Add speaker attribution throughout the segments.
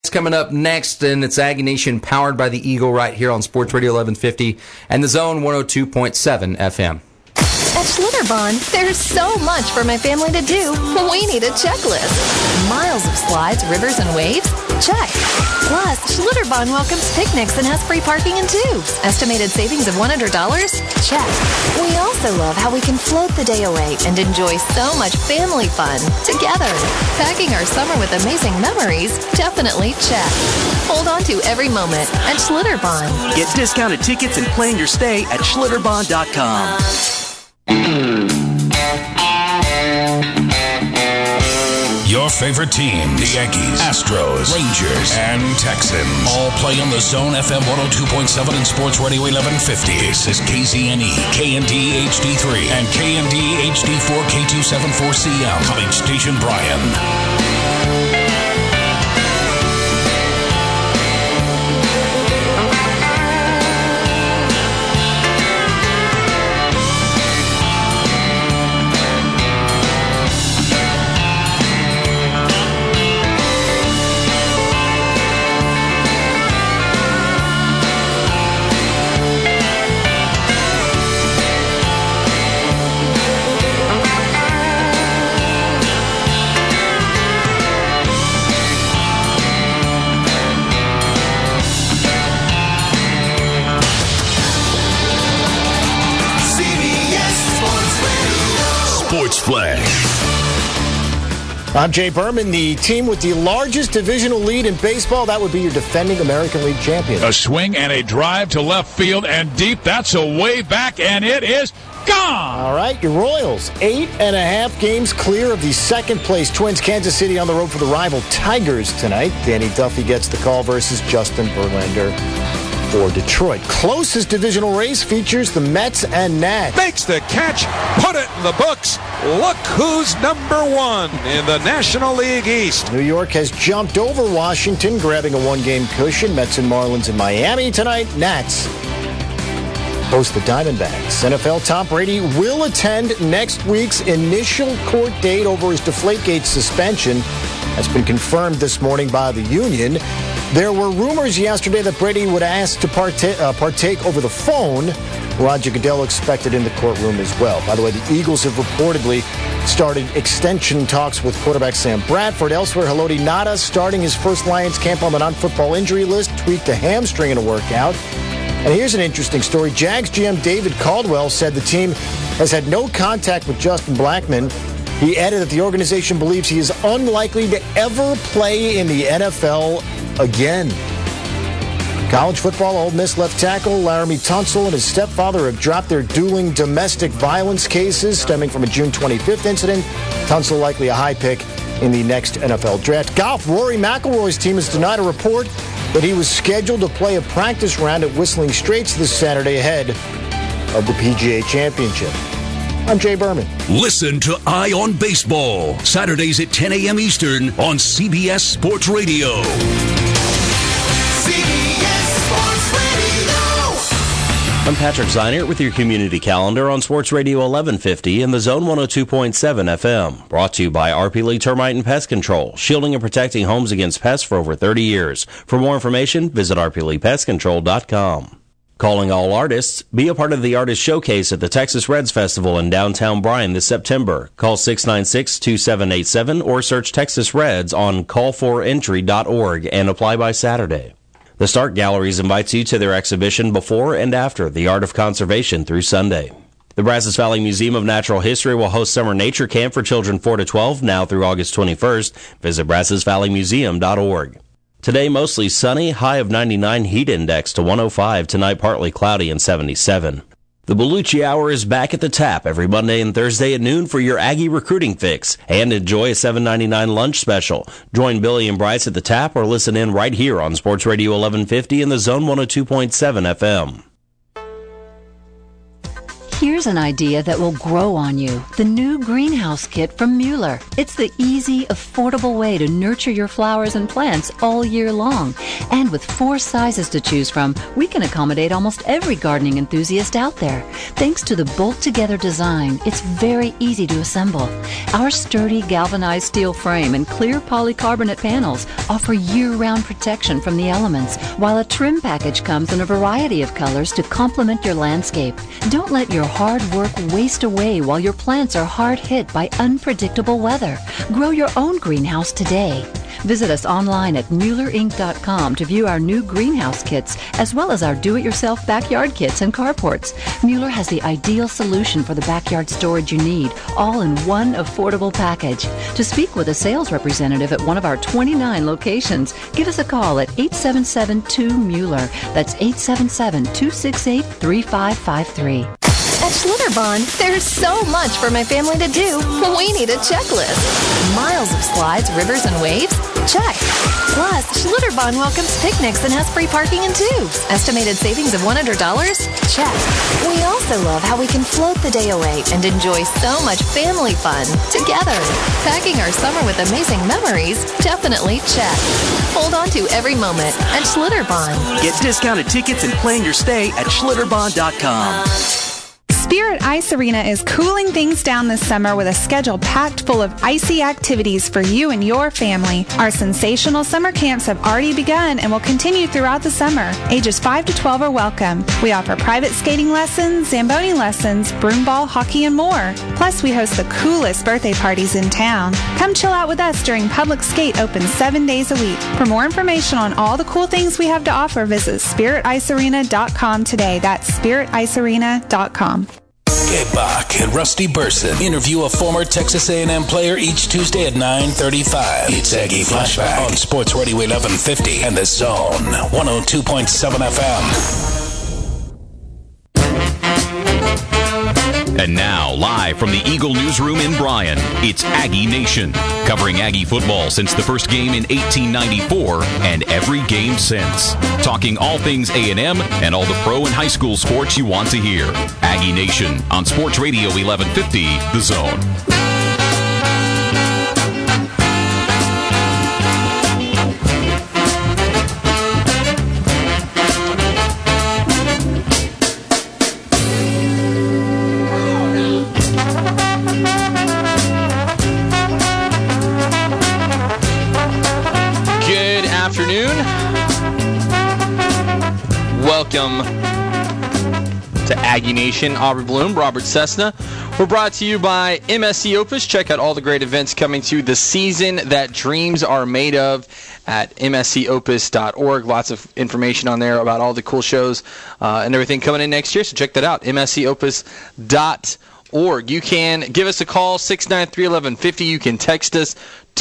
Speaker 1: Highlights coming up next, and it's Aggie Nation powered by the Eagle right here on Sports Radio 1150 and the Zone 102.7 FM.
Speaker 2: At Schlitterbahn, there's so much for my family to do. We need a checklist. Miles of slides, rivers, and waves? Check. Plus, Schlitterbahn welcomes picnics and has free parking and tubes. Estimated savings of $100? Check. We also love how we can float the day away and enjoy so much family fun together. Packing our summer with amazing memories? Definitely check. Hold on to every moment at Schlitterbahn.
Speaker 3: Get discounted tickets and plan your stay at Schlitterbahn.com.
Speaker 4: Your favorite teams, the Yankees, Astros, Rangers, and Texans, all play on the Zone FM 102.7 and Sports Radio 1150. This is KZNE, KND HD3, and KND HD4 K274CM, College Station Bryan.
Speaker 5: I'm Jay Berman. The team with the largest divisional lead in baseball, that would be your defending American League champion.
Speaker 6: A swing and a drive to left field and deep. That's a way back, and it is gone.
Speaker 5: All right, your Royals, 8.5 games clear of the second-place Twins. Kansas City on the road for the rival Tigers tonight. Danny Duffy gets the call versus Justin Verlander for Detroit. Closest divisional race features the Mets and Nats.
Speaker 7: Makes the catch, put it in the books. Look who's number one in the National League East.
Speaker 5: New York has jumped over Washington, grabbing a one-game cushion. Mets and Marlins in Miami tonight. Nats host the Diamondbacks. NFL Tom Brady will attend next week's initial court date over his Deflategate suspension. That's been confirmed this morning by the union. There were rumors yesterday that Brady would ask to partake over the phone. Roger Goodell expected in the courtroom as well. By the way, the Eagles have reportedly started extension talks with quarterback Sam Bradford. Elsewhere, Haloti Ngata starting his first Lions camp on the non-football injury list, tweaked a hamstring in a workout. And here's an interesting story. Jags GM David Caldwell said the team has had no contact with Justin Blackmon. He added that the organization believes he is unlikely to ever play in the NFL again. College football, Ole Miss left tackle Laramie Tunsil and his stepfather have dropped their dueling domestic violence cases stemming from a June 25th incident. Tunsil likely a high pick in the next NFL draft. Golf, Rory McIlroy's team has denied a report that he was scheduled to play a practice round at Whistling Straits this Saturday ahead of the PGA Championship. I'm Jay Berman.
Speaker 4: Listen to Eye on Baseball, Saturdays at 10 a.m. Eastern on CBS Sports Radio.
Speaker 8: I'm Patrick Zeinert with your community calendar on Sports Radio 1150 and the Zone 102.7 FM. Brought to you by RP Lee Termite and Pest Control, shielding and protecting homes against pests for over 30 years. For more information, visit rpleepestcontrol.com. Calling all artists, be a part of the Artist Showcase at the Texas Reds Festival in downtown Bryan this September. Call 696-2787 or search Texas Reds on callforentry.org and apply by Saturday. The Stark Galleries invites you to their exhibition Before and After, The Art of Conservation through Sunday. The Brazos Valley Museum of Natural History will host Summer Nature Camp for children 4 to 12 now through August 21st. Visit BrazosValleyMuseum.org. Today, mostly sunny, high of 99, heat index to 105. Tonight, partly cloudy and 77. The Bellucci Hour is back at the Tap every Monday and Thursday at noon for your Aggie recruiting fix. And enjoy a $7.99 lunch special. Join Billy and Bryce at the Tap or listen in right here on Sports Radio 1150 and the Zone 102.7 FM.
Speaker 9: Here's an idea that will grow on you. The new greenhouse kit from Mueller. It's the easy, affordable way to nurture your flowers and plants all year long. And with 4 sizes to choose from, we can accommodate almost every gardening enthusiast out there. Thanks to the bolt-together design, it's very easy to assemble. Our sturdy galvanized steel frame and clear polycarbonate panels offer year-round protection from the elements, while a trim package comes in a variety of colors to complement your landscape. Don't let your hard work waste away while your plants are hard hit by unpredictable weather. Grow your own greenhouse today. Visit us online at MuellerInc.com to view our new greenhouse kits, as well as our do-it-yourself backyard kits and carports. Mueller has the ideal solution for the backyard storage you need, all in one affordable package. To speak with a sales representative at one of our 29 locations, give us a call at 877-2-MUELLER. That's 877-268-3553.
Speaker 2: At Schlitterbahn, there's so much for my family to do. We need a checklist. Miles of slides, rivers, and waves? Check. Plus, Schlitterbahn welcomes picnics and has free parking and tubes. Estimated savings of $100? Check. We also love how we can float the day away and enjoy so much family fun together. Packing our summer with amazing memories? Definitely check. Hold on to every moment at Schlitterbahn.
Speaker 3: Get discounted tickets and plan your stay at schlitterbahn.com.
Speaker 10: Spirit Ice Arena is cooling things down this summer with a schedule packed full of icy activities for you and your family. Our sensational summer camps have already begun and will continue throughout the summer. Ages 5 to 12 are welcome. We offer private skating lessons, Zamboni lessons, broomball, hockey, and more. Plus, we host the coolest birthday parties in town. Come chill out with us during Public Skate, open 7 days a week. For more information on all the cool things we have to offer, visit SpiritIceArena.com today. That's SpiritIceArena.com.
Speaker 4: Gabe Bach and Rusty Burson interview a former Texas A&M player each Tuesday at 9:35. It's Aggie Flashback on Sports Radio 1150 and The Zone 102.7 FM.
Speaker 11: And now, live from the Eagle Newsroom in Bryan, it's Aggie Nation, covering Aggie football since the first game in 1894 and every game since. Talking all things A&M and all the pro and high school sports you want to hear. Aggie Nation on Sports Radio 1150, The Zone.
Speaker 12: Welcome to Aggie Nation. Aubrey Bloom, Robert Cessna. We're brought to you by MSC Opus. Check out all the great events coming to the season that dreams are made of at mscopus.org. Lots of information on there about all the cool shows and everything coming in next year. So check that out, mscopus.org. You can give us a call, 693-1150. You can text us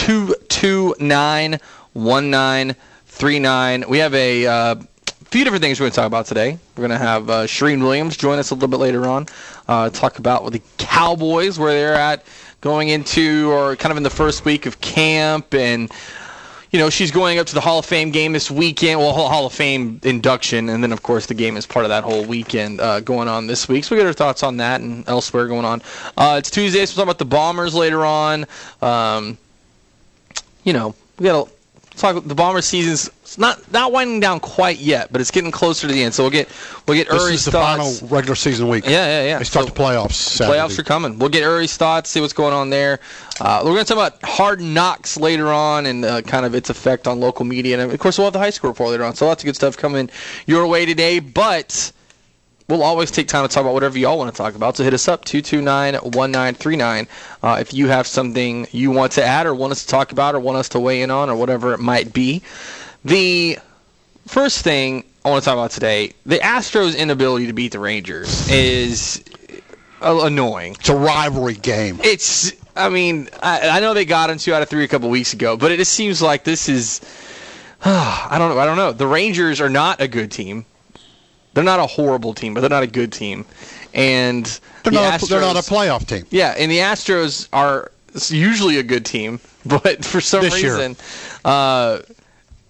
Speaker 12: 229-1939. We have a few different things we're going to talk about today. We're going to have Shereen Williams join us a little bit later on, talk about the Cowboys, where they're at going into, or kind of in the first week of camp, and you know, she's going up to the Hall of Fame game this weekend, well, Hall of Fame induction, and then, of course, the game is part of that whole weekend going on this week. So we get her thoughts on that and elsewhere going on. It's Tuesday, so we'll talk about the Bombers later on. You know, we got to talk about the Bombers season's not winding down quite yet, but it's getting closer to the end. So we'll get Uri's thoughts.
Speaker 13: This is the final regular season week.
Speaker 12: Yeah.
Speaker 13: They start the playoffs Saturday.
Speaker 12: Playoffs are coming. We'll get Uri's thoughts, see what's going on there. We're going to talk about Hard Knocks later on and kind of its effect on local media. And, of course, we'll have the high school report later on. So lots of good stuff coming your way today. But we'll always take time to talk about whatever y'all want to talk about. So hit us up, 229-1939, if you have something you want to add or want us to talk about or want us to weigh in on or whatever it might be. The first thing I want to talk about today, the Astros' inability to beat the Rangers is annoying.
Speaker 13: It's a rivalry game.
Speaker 12: I know they got into 2 out of 3 a couple weeks ago, but it just seems like this is, I don't know. The Rangers are not a good team. They're not a horrible team, but they're not a good team. And
Speaker 13: they're not a playoff team.
Speaker 12: Yeah, and the Astros are usually a good team, but for some reason,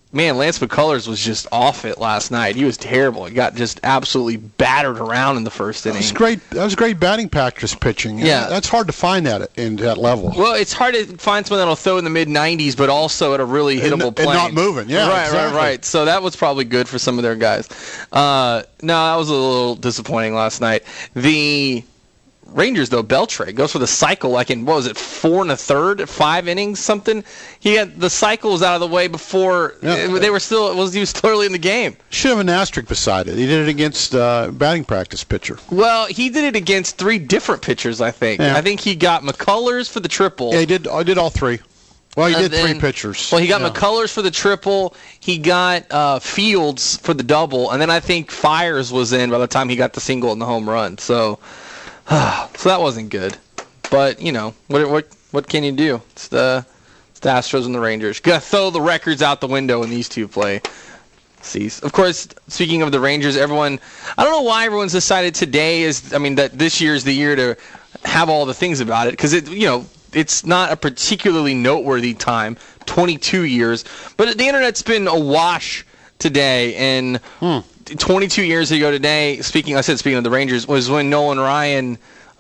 Speaker 12: man, Lance McCullers was just off it last night. He was terrible. He got just absolutely battered around in the first inning.
Speaker 13: That was great batting practice pitching.
Speaker 12: Yeah.
Speaker 13: That's hard to find that in that level.
Speaker 12: Well, it's hard to find someone that'll throw in the mid-90s, but also at a really hittable plane.
Speaker 13: And not moving, yeah.
Speaker 12: Right,
Speaker 13: exactly.
Speaker 12: right. So that was probably good for some of their guys. No, that was a little disappointing last night. The Rangers, though, Beltre goes for the cycle like in, 4 1/3, 5 innings, something. He had the cycle was out of the way before they were still. He was still early in the game.
Speaker 13: Should have an asterisk beside it. He did it against batting practice pitcher.
Speaker 12: Well, he did it against 3 different pitchers, I think.
Speaker 13: Yeah.
Speaker 12: I think he got McCullers for the triple.
Speaker 13: Yeah, I did all 3. Well, he did 3 pitchers.
Speaker 12: Well, he got McCullers for the triple. He got Fields for the double, and then I think Fires was in by the time he got the single and the home run. So that wasn't good. But what can you do? It's the Astros and the Rangers. Got to throw the records out the window when these two play. Of course, speaking of the Rangers, I don't know why everyone's decided today that this year is the year to have all the things about it, because it's not a particularly noteworthy time, 22 years, but the internet's been awash today, and 22 years ago today, speaking of the Rangers, was when Nolan Ryan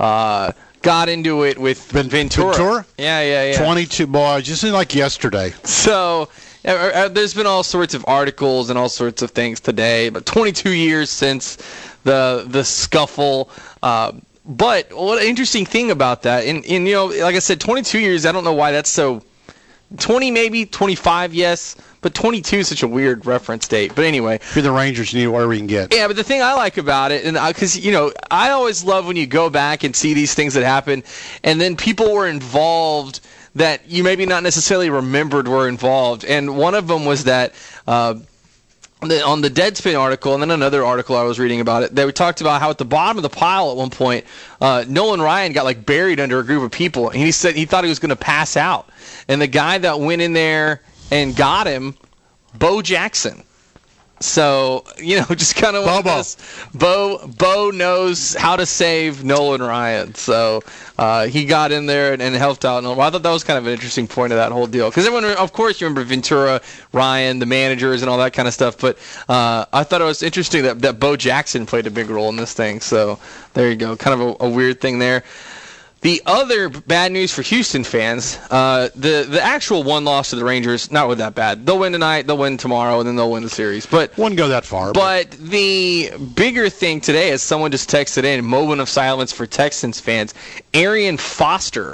Speaker 12: got into it with Ventura. Yeah.
Speaker 13: 22, boy, just like yesterday.
Speaker 12: So there's been all sorts of articles and all sorts of things today, but 22 years since the scuffle. But what an interesting thing about that, and like I said, 22 years, I don't know why that's so. 20 maybe, 25 yes, but 22 is such a weird reference date. But anyway.
Speaker 13: If you're the Rangers, you need whatever you can get.
Speaker 12: Yeah, but the thing I like about it, and because, I always love when you go back and see these things that happen, and then people were involved that you maybe not necessarily remembered were involved. And one of them was that on the Deadspin article, and then another article I was reading about it, they talked about how at the bottom of the pile at one point, Nolan Ryan got buried under a group of people, and he said he thought he was going to pass out. And the guy that went in there and got him, Bo Jackson. So, just kind of one of those. Bo knows how to save Nolan Ryan. So he got in there and helped out. I thought that was kind of an interesting point of that whole deal. Because everyone, of course, you remember Ventura, Ryan, the managers, and all that kind of stuff. But I thought it was interesting that Bo Jackson played a big role in this thing. So there you go. Kind of a weird thing there. The other bad news for Houston fans, the actual one loss to the Rangers, not that bad. They'll win tonight, they'll win tomorrow, and then they'll win the series. But
Speaker 13: wouldn't go that far.
Speaker 12: But the bigger thing today, as someone just texted in, moment of silence for Texans fans, Arian Foster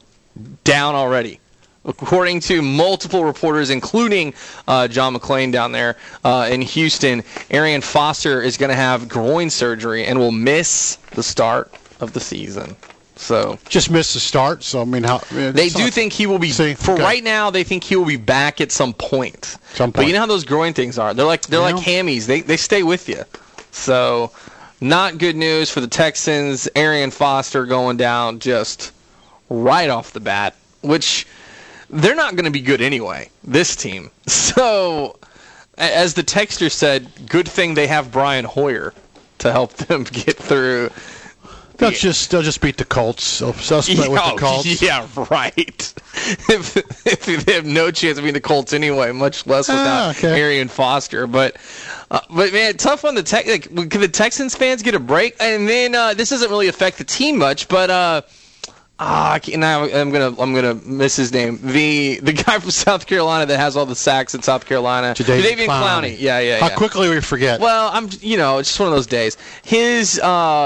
Speaker 12: down already. According to multiple reporters, including John McClain down there in Houston, Arian Foster is going to have groin surgery and will miss the start of the season. So
Speaker 13: just missed the start. So
Speaker 12: they do think he will be. Right now, they think he will be back at some point. But you know how those groin things are. They're like hammies. They stay with you. So not good news for the Texans. Arian Foster going down just right off the bat, which they're not going to be good anyway. This team. So as the texter said, good thing they have Brian Hoyer to help them get through.
Speaker 13: They'll just beat the Colts. They'll split with the Colts.
Speaker 12: Yeah, right. if they have no chance of beating the Colts anyway, much less without Arian Foster. But man, tough on the can the Texans fans get a break? And then this doesn't really affect the team much, but now I'm gonna miss his name. The guy from South Carolina that has all the sacks in South Carolina, Jadeveon Clowney. Yeah.
Speaker 13: How quickly we forget.
Speaker 12: Well, it's just one of those days. His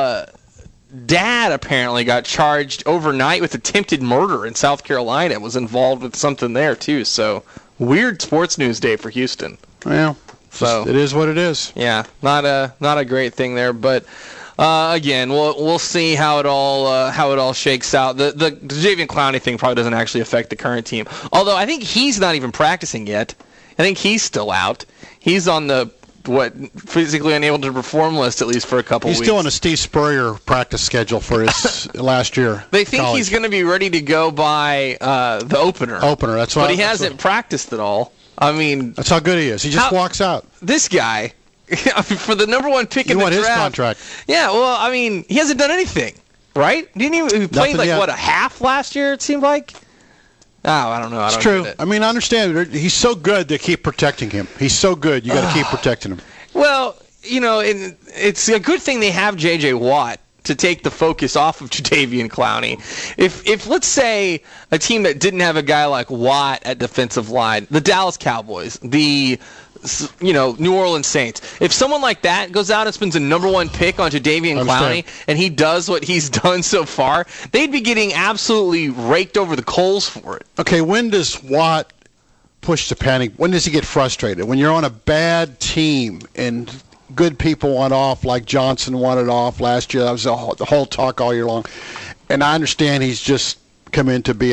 Speaker 12: dad apparently got charged overnight with attempted murder in South Carolina. Was involved with something there too. So weird sports news day for Houston.
Speaker 13: Well, so it is what it is.
Speaker 12: Yeah, not a great thing there, but again, we'll see how it all shakes out. The Jadeveon Clowney thing probably doesn't actually affect the current team. Although I think he's not even practicing yet. I think he's still out. He's on the physically unable to perform list at least for a couple weeks.
Speaker 13: He's still on a Steve Spurrier practice schedule for his last year.
Speaker 12: They think he's going to be ready to go by the opener.
Speaker 13: That's why.
Speaker 12: But he hasn't practiced at all.
Speaker 13: That's how good he is. He just walks out.
Speaker 12: This guy, for the number one pick in the draft.
Speaker 13: You want his contract?
Speaker 12: Yeah. Well, he hasn't done anything, right? He played a half last year? It seemed like. Oh, I don't know.
Speaker 13: It's true. I mean, I understand. He's so good they keep protecting him. He's so good. You got to keep protecting him.
Speaker 12: Well, it's a good thing they have J.J. Watt to take the focus off of Jadeveon Clowney. If let's say a team that didn't have a guy like Watt at defensive line, the Dallas Cowboys, the New Orleans Saints, if someone like that goes out and spends a number 1 pick on Jadeveon Clowney and he does what he's done so far, they'd be getting absolutely raked over the coals for it.
Speaker 13: Okay, when does Watt push the panic? When does he get frustrated? When you're on a bad team and good people want off, like Johnson wanted off last year. That was the whole talk all year long. And I understand he's just come in to be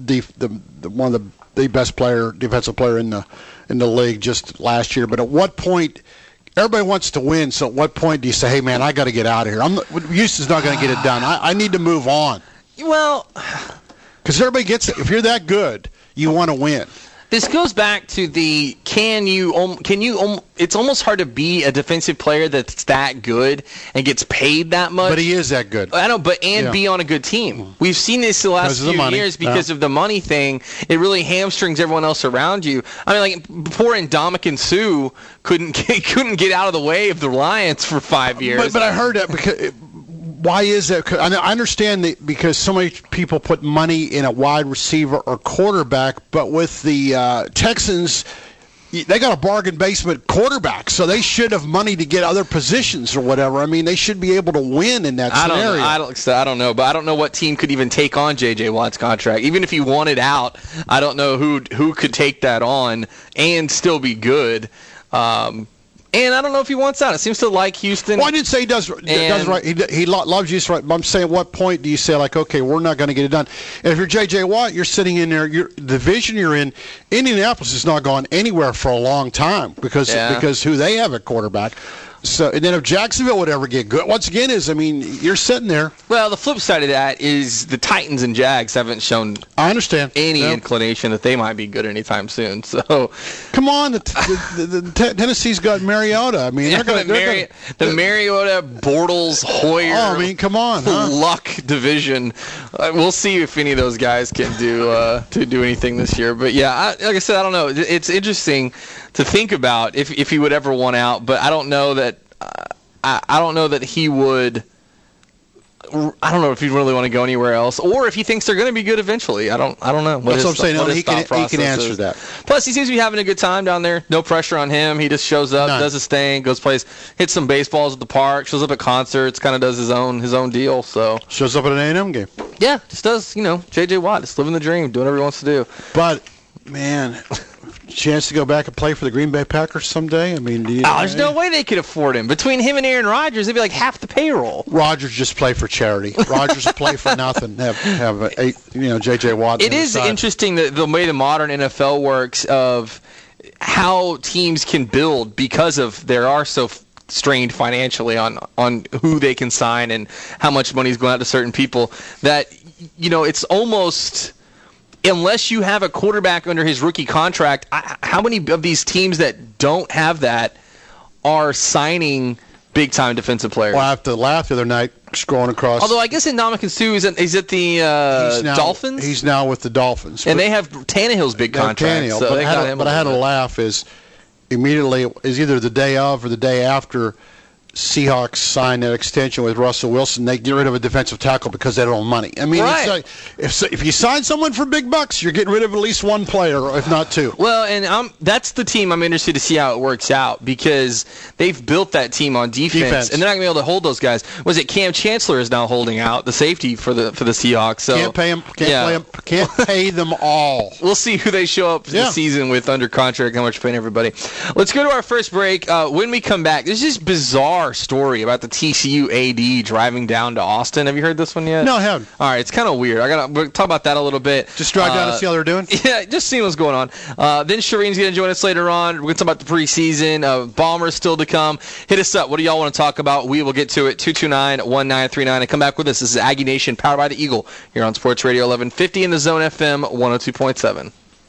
Speaker 13: one of the best defensive player in the league just last year. But at what point, everybody wants to win, so at what point do you say, hey, man, I got to get out of here? Houston's not going to get it done. I need to move on.
Speaker 12: Well,
Speaker 13: because everybody gets it. If you're that good, you want to win.
Speaker 12: This goes back to the it's almost hard to be a defensive player that's that good and gets paid that much.
Speaker 13: But he is that good.
Speaker 12: I know, be on a good team. We've seen this the last few years because of the money thing. It really hamstrings everyone else around you. I mean, like poor Ndamukong Suh couldn't get out of the way of the Lions for 5 years.
Speaker 13: But I heard that because. Why is that? I understand that because so many people put money in a wide receiver or quarterback, but with the Texans, they got a bargain basement quarterback, so they should have money to get other positions or whatever. I mean, they should be able to win in that scenario.
Speaker 12: I don't know, but I don't know what team could even take on J.J. Watt's contract. Even if he wanted out, I don't know who could take that on and still be good. And I don't know if he wants out. It seems to like Houston.
Speaker 13: Well, I didn't say he does right. He loves Houston right. But I'm saying, at what point do you say, like, okay, we're not going to get it done? And if you're J.J. Watt, you're sitting in there. The division you're in, Indianapolis has not gone anywhere for a long time because who they have at quarterback. So, and then if Jacksonville would ever get good, once again, you're sitting there.
Speaker 12: Well, the flip side of that is the Titans and Jags haven't shown.
Speaker 13: I understand
Speaker 12: any inclination that they might be good anytime soon. So,
Speaker 13: come on, the Tennessee's got Mariota. I mean,
Speaker 12: the Mariota, Bortles, Hoyer.
Speaker 13: Oh, I mean, come on,
Speaker 12: luck division. We'll see if any of those guys can do anything this year. But yeah, like I said, I don't know. It's interesting to think about if he would ever want out, but I don't know that. I don't know that he would. I don't know if he'd really want to go anywhere else, or if he thinks they're going to be good eventually. I don't know.
Speaker 13: That's what I'm saying. He can answer that.
Speaker 12: Plus, he seems to be having a good time down there. No pressure on him. He just shows up, does his thing, plays, hits some baseballs at the park, shows up at concerts, kind of does his own deal. So
Speaker 13: shows up at an A&M game.
Speaker 12: Yeah, just does. J.J. Watt, just living the dream, doing whatever he wants to do.
Speaker 13: But man. Chance to go back and play for the Green Bay Packers someday? I mean,
Speaker 12: there's no way they could afford him. Between him and Aaron Rodgers, it'd be like half the payroll.
Speaker 13: Rodgers just play for charity. Rodgers will play for nothing. Have J.J. Watt.
Speaker 12: It is interesting the way the modern NFL works of how teams can build because of they are so strained financially on who they can sign and how much money is going out to certain people that it's almost. Unless you have a quarterback under his rookie contract, how many of these teams that don't have that are signing big-time defensive players?
Speaker 13: Well, I have to laugh the other night scrolling across.
Speaker 12: Although I guess Ndamukong Suh is at the Dolphins?
Speaker 13: He's now with the Dolphins.
Speaker 12: And they have Tannehill's big contract.
Speaker 13: So but I had to laugh is immediately is either the day of or the day after Seahawks signed an extension with Russell Wilson, they get rid of a defensive tackle because they don't have money. I mean,
Speaker 12: right.
Speaker 13: If you sign someone for big bucks, you're getting rid of at least one player, if not two.
Speaker 12: Well, and that's the team I'm interested to see how it works out because they've built that team on defense. And they're not going to be able to hold those guys. Was it Cam Chancellor is now holding out the safety for the Seahawks? So
Speaker 13: can't pay him. Can't pay them all.
Speaker 12: We'll see who they show up this season with under contract. How much paying everybody? Let's go to our first break. When we come back, there's this bizarre story about the TCU AD driving down to Austin. Have you heard this one yet?
Speaker 13: No, I haven't.
Speaker 12: All right, it's kind of weird. We'll talk about that a little bit.
Speaker 13: Just drive down to see how they're doing?
Speaker 12: Yeah, just seeing what's going on. Then Shireen's going to join us later on. We're going to talk about the preseason. Bombers still to come. Hit us up. What do y'all want to talk about? We will get to it. 229-1939. And come back with us. This is Aggie Nation, powered by the Eagle, here on Sports Radio 1150 in the Zone FM 102.7.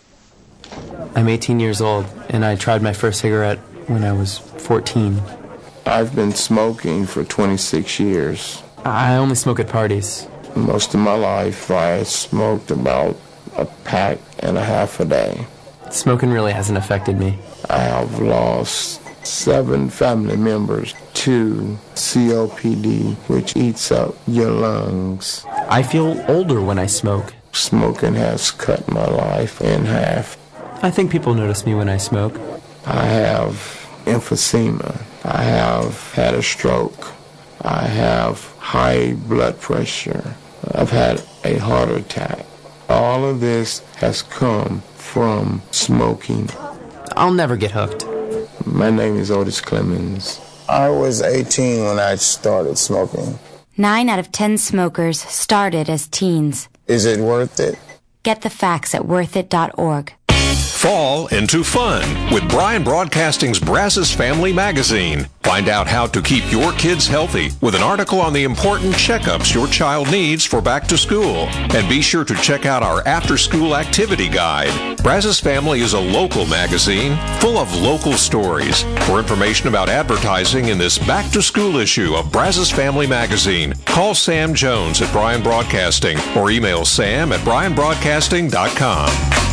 Speaker 14: I'm 18 years old, and I tried my first cigarette when I was 14.
Speaker 15: I've been smoking for 26 years.
Speaker 14: I only smoke at parties.
Speaker 15: Most of my life, I smoked about a pack and a half a day.
Speaker 14: Smoking really hasn't affected me.
Speaker 15: I have lost 7 family members to COPD, which eats up your lungs.
Speaker 14: I feel older when I smoke.
Speaker 15: Smoking has cut my life in half.
Speaker 14: I think people notice me when I smoke.
Speaker 15: I have emphysema. I have had a stroke. I have high blood pressure. I've had a heart attack. All of this has come from smoking.
Speaker 14: I'll never get hooked.
Speaker 15: My name is Otis Clemens. I was 18 when I started smoking.
Speaker 16: 9 out of 10 smokers started as teens.
Speaker 15: Is it worth it?
Speaker 16: Get the facts at worthit.org.
Speaker 7: Fall into fun with Bryan Broadcasting's Brazos Family Magazine. Find out how to keep your kids healthy with an article on the important checkups your child needs for back to school. And be sure to check out our after-school activity guide. Brazos Family is a local magazine full of local stories. For information about advertising in this back-to-school issue of Brazos Family Magazine, call Sam Jones at Bryan Broadcasting or email sam@bryanbroadcasting.com.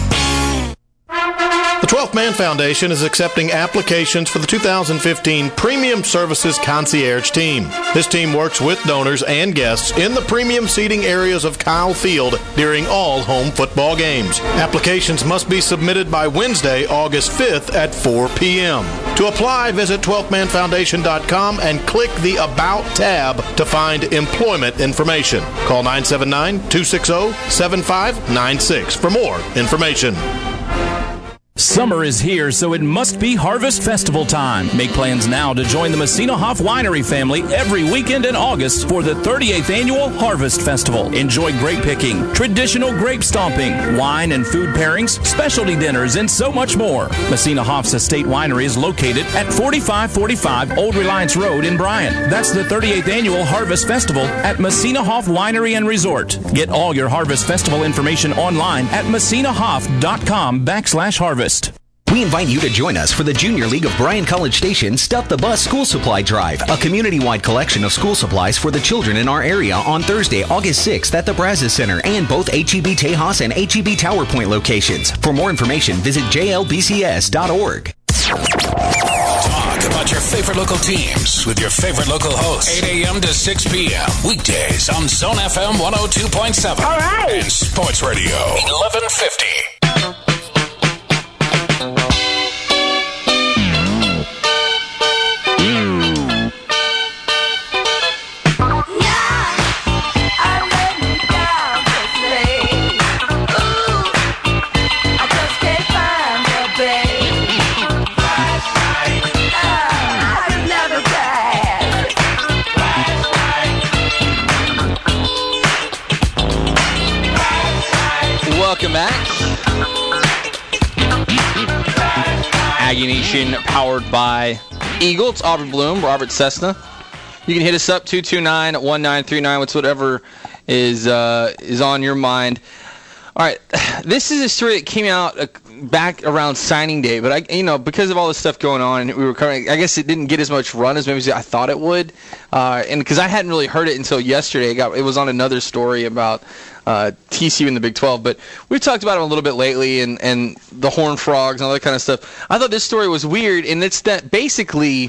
Speaker 17: The 12th Man Foundation is accepting applications for the 2015 Premium Services Concierge Team. This team works with donors and guests in the premium seating areas of Kyle Field during all home football games. Applications must be submitted by Wednesday, August 5th at 4 p.m. To apply, visit 12thmanfoundation.com and click the About tab to find employment information. Call 979-260-7596 for more information.
Speaker 18: Summer is here, so it must be Harvest Festival time. Make plans now to join the Messina Hoff Winery family every weekend in August for the 38th Annual Harvest Festival. Enjoy grape picking, traditional grape stomping, wine and food pairings, specialty dinners, and so much more. Messina Hoff's Estate Winery is located at 4545 Old Reliance Road in Bryan. That's the 38th Annual Harvest Festival at Messina Hoff Winery and Resort. Get all your Harvest Festival information online at messinahoff.com/harvest.
Speaker 19: We invite you to join us for the Junior League of Bryan College Station Stuff the Bus School Supply Drive, a community-wide collection of school supplies for the children in our area on Thursday, August 6th at the Brazos Center and both HEB Tejas and HEB Tower Point locations. For more information, visit jlbcs.org.
Speaker 4: Talk about your favorite local teams with your favorite local hosts. 8 a.m. to 6 p.m. Weekdays on Zone FM 102.7. All right. And Sports Radio 1150.
Speaker 12: Welcome back. Aggie Nation powered by Eagle. It's Aubrey Bloom, Robert Cessna. You can hit us up 229-1939 with whatever is on your mind. All right, this is a story that came out back around signing day, but because of all this stuff going on, we were covering. I guess it didn't get as much run as maybe I thought it would, and because I hadn't really heard it until yesterday, it was on another story about TCU in the Big 12. But we've talked about it a little bit lately, and the Horned Frogs and all that kind of stuff. I thought this story was weird, and it's that basically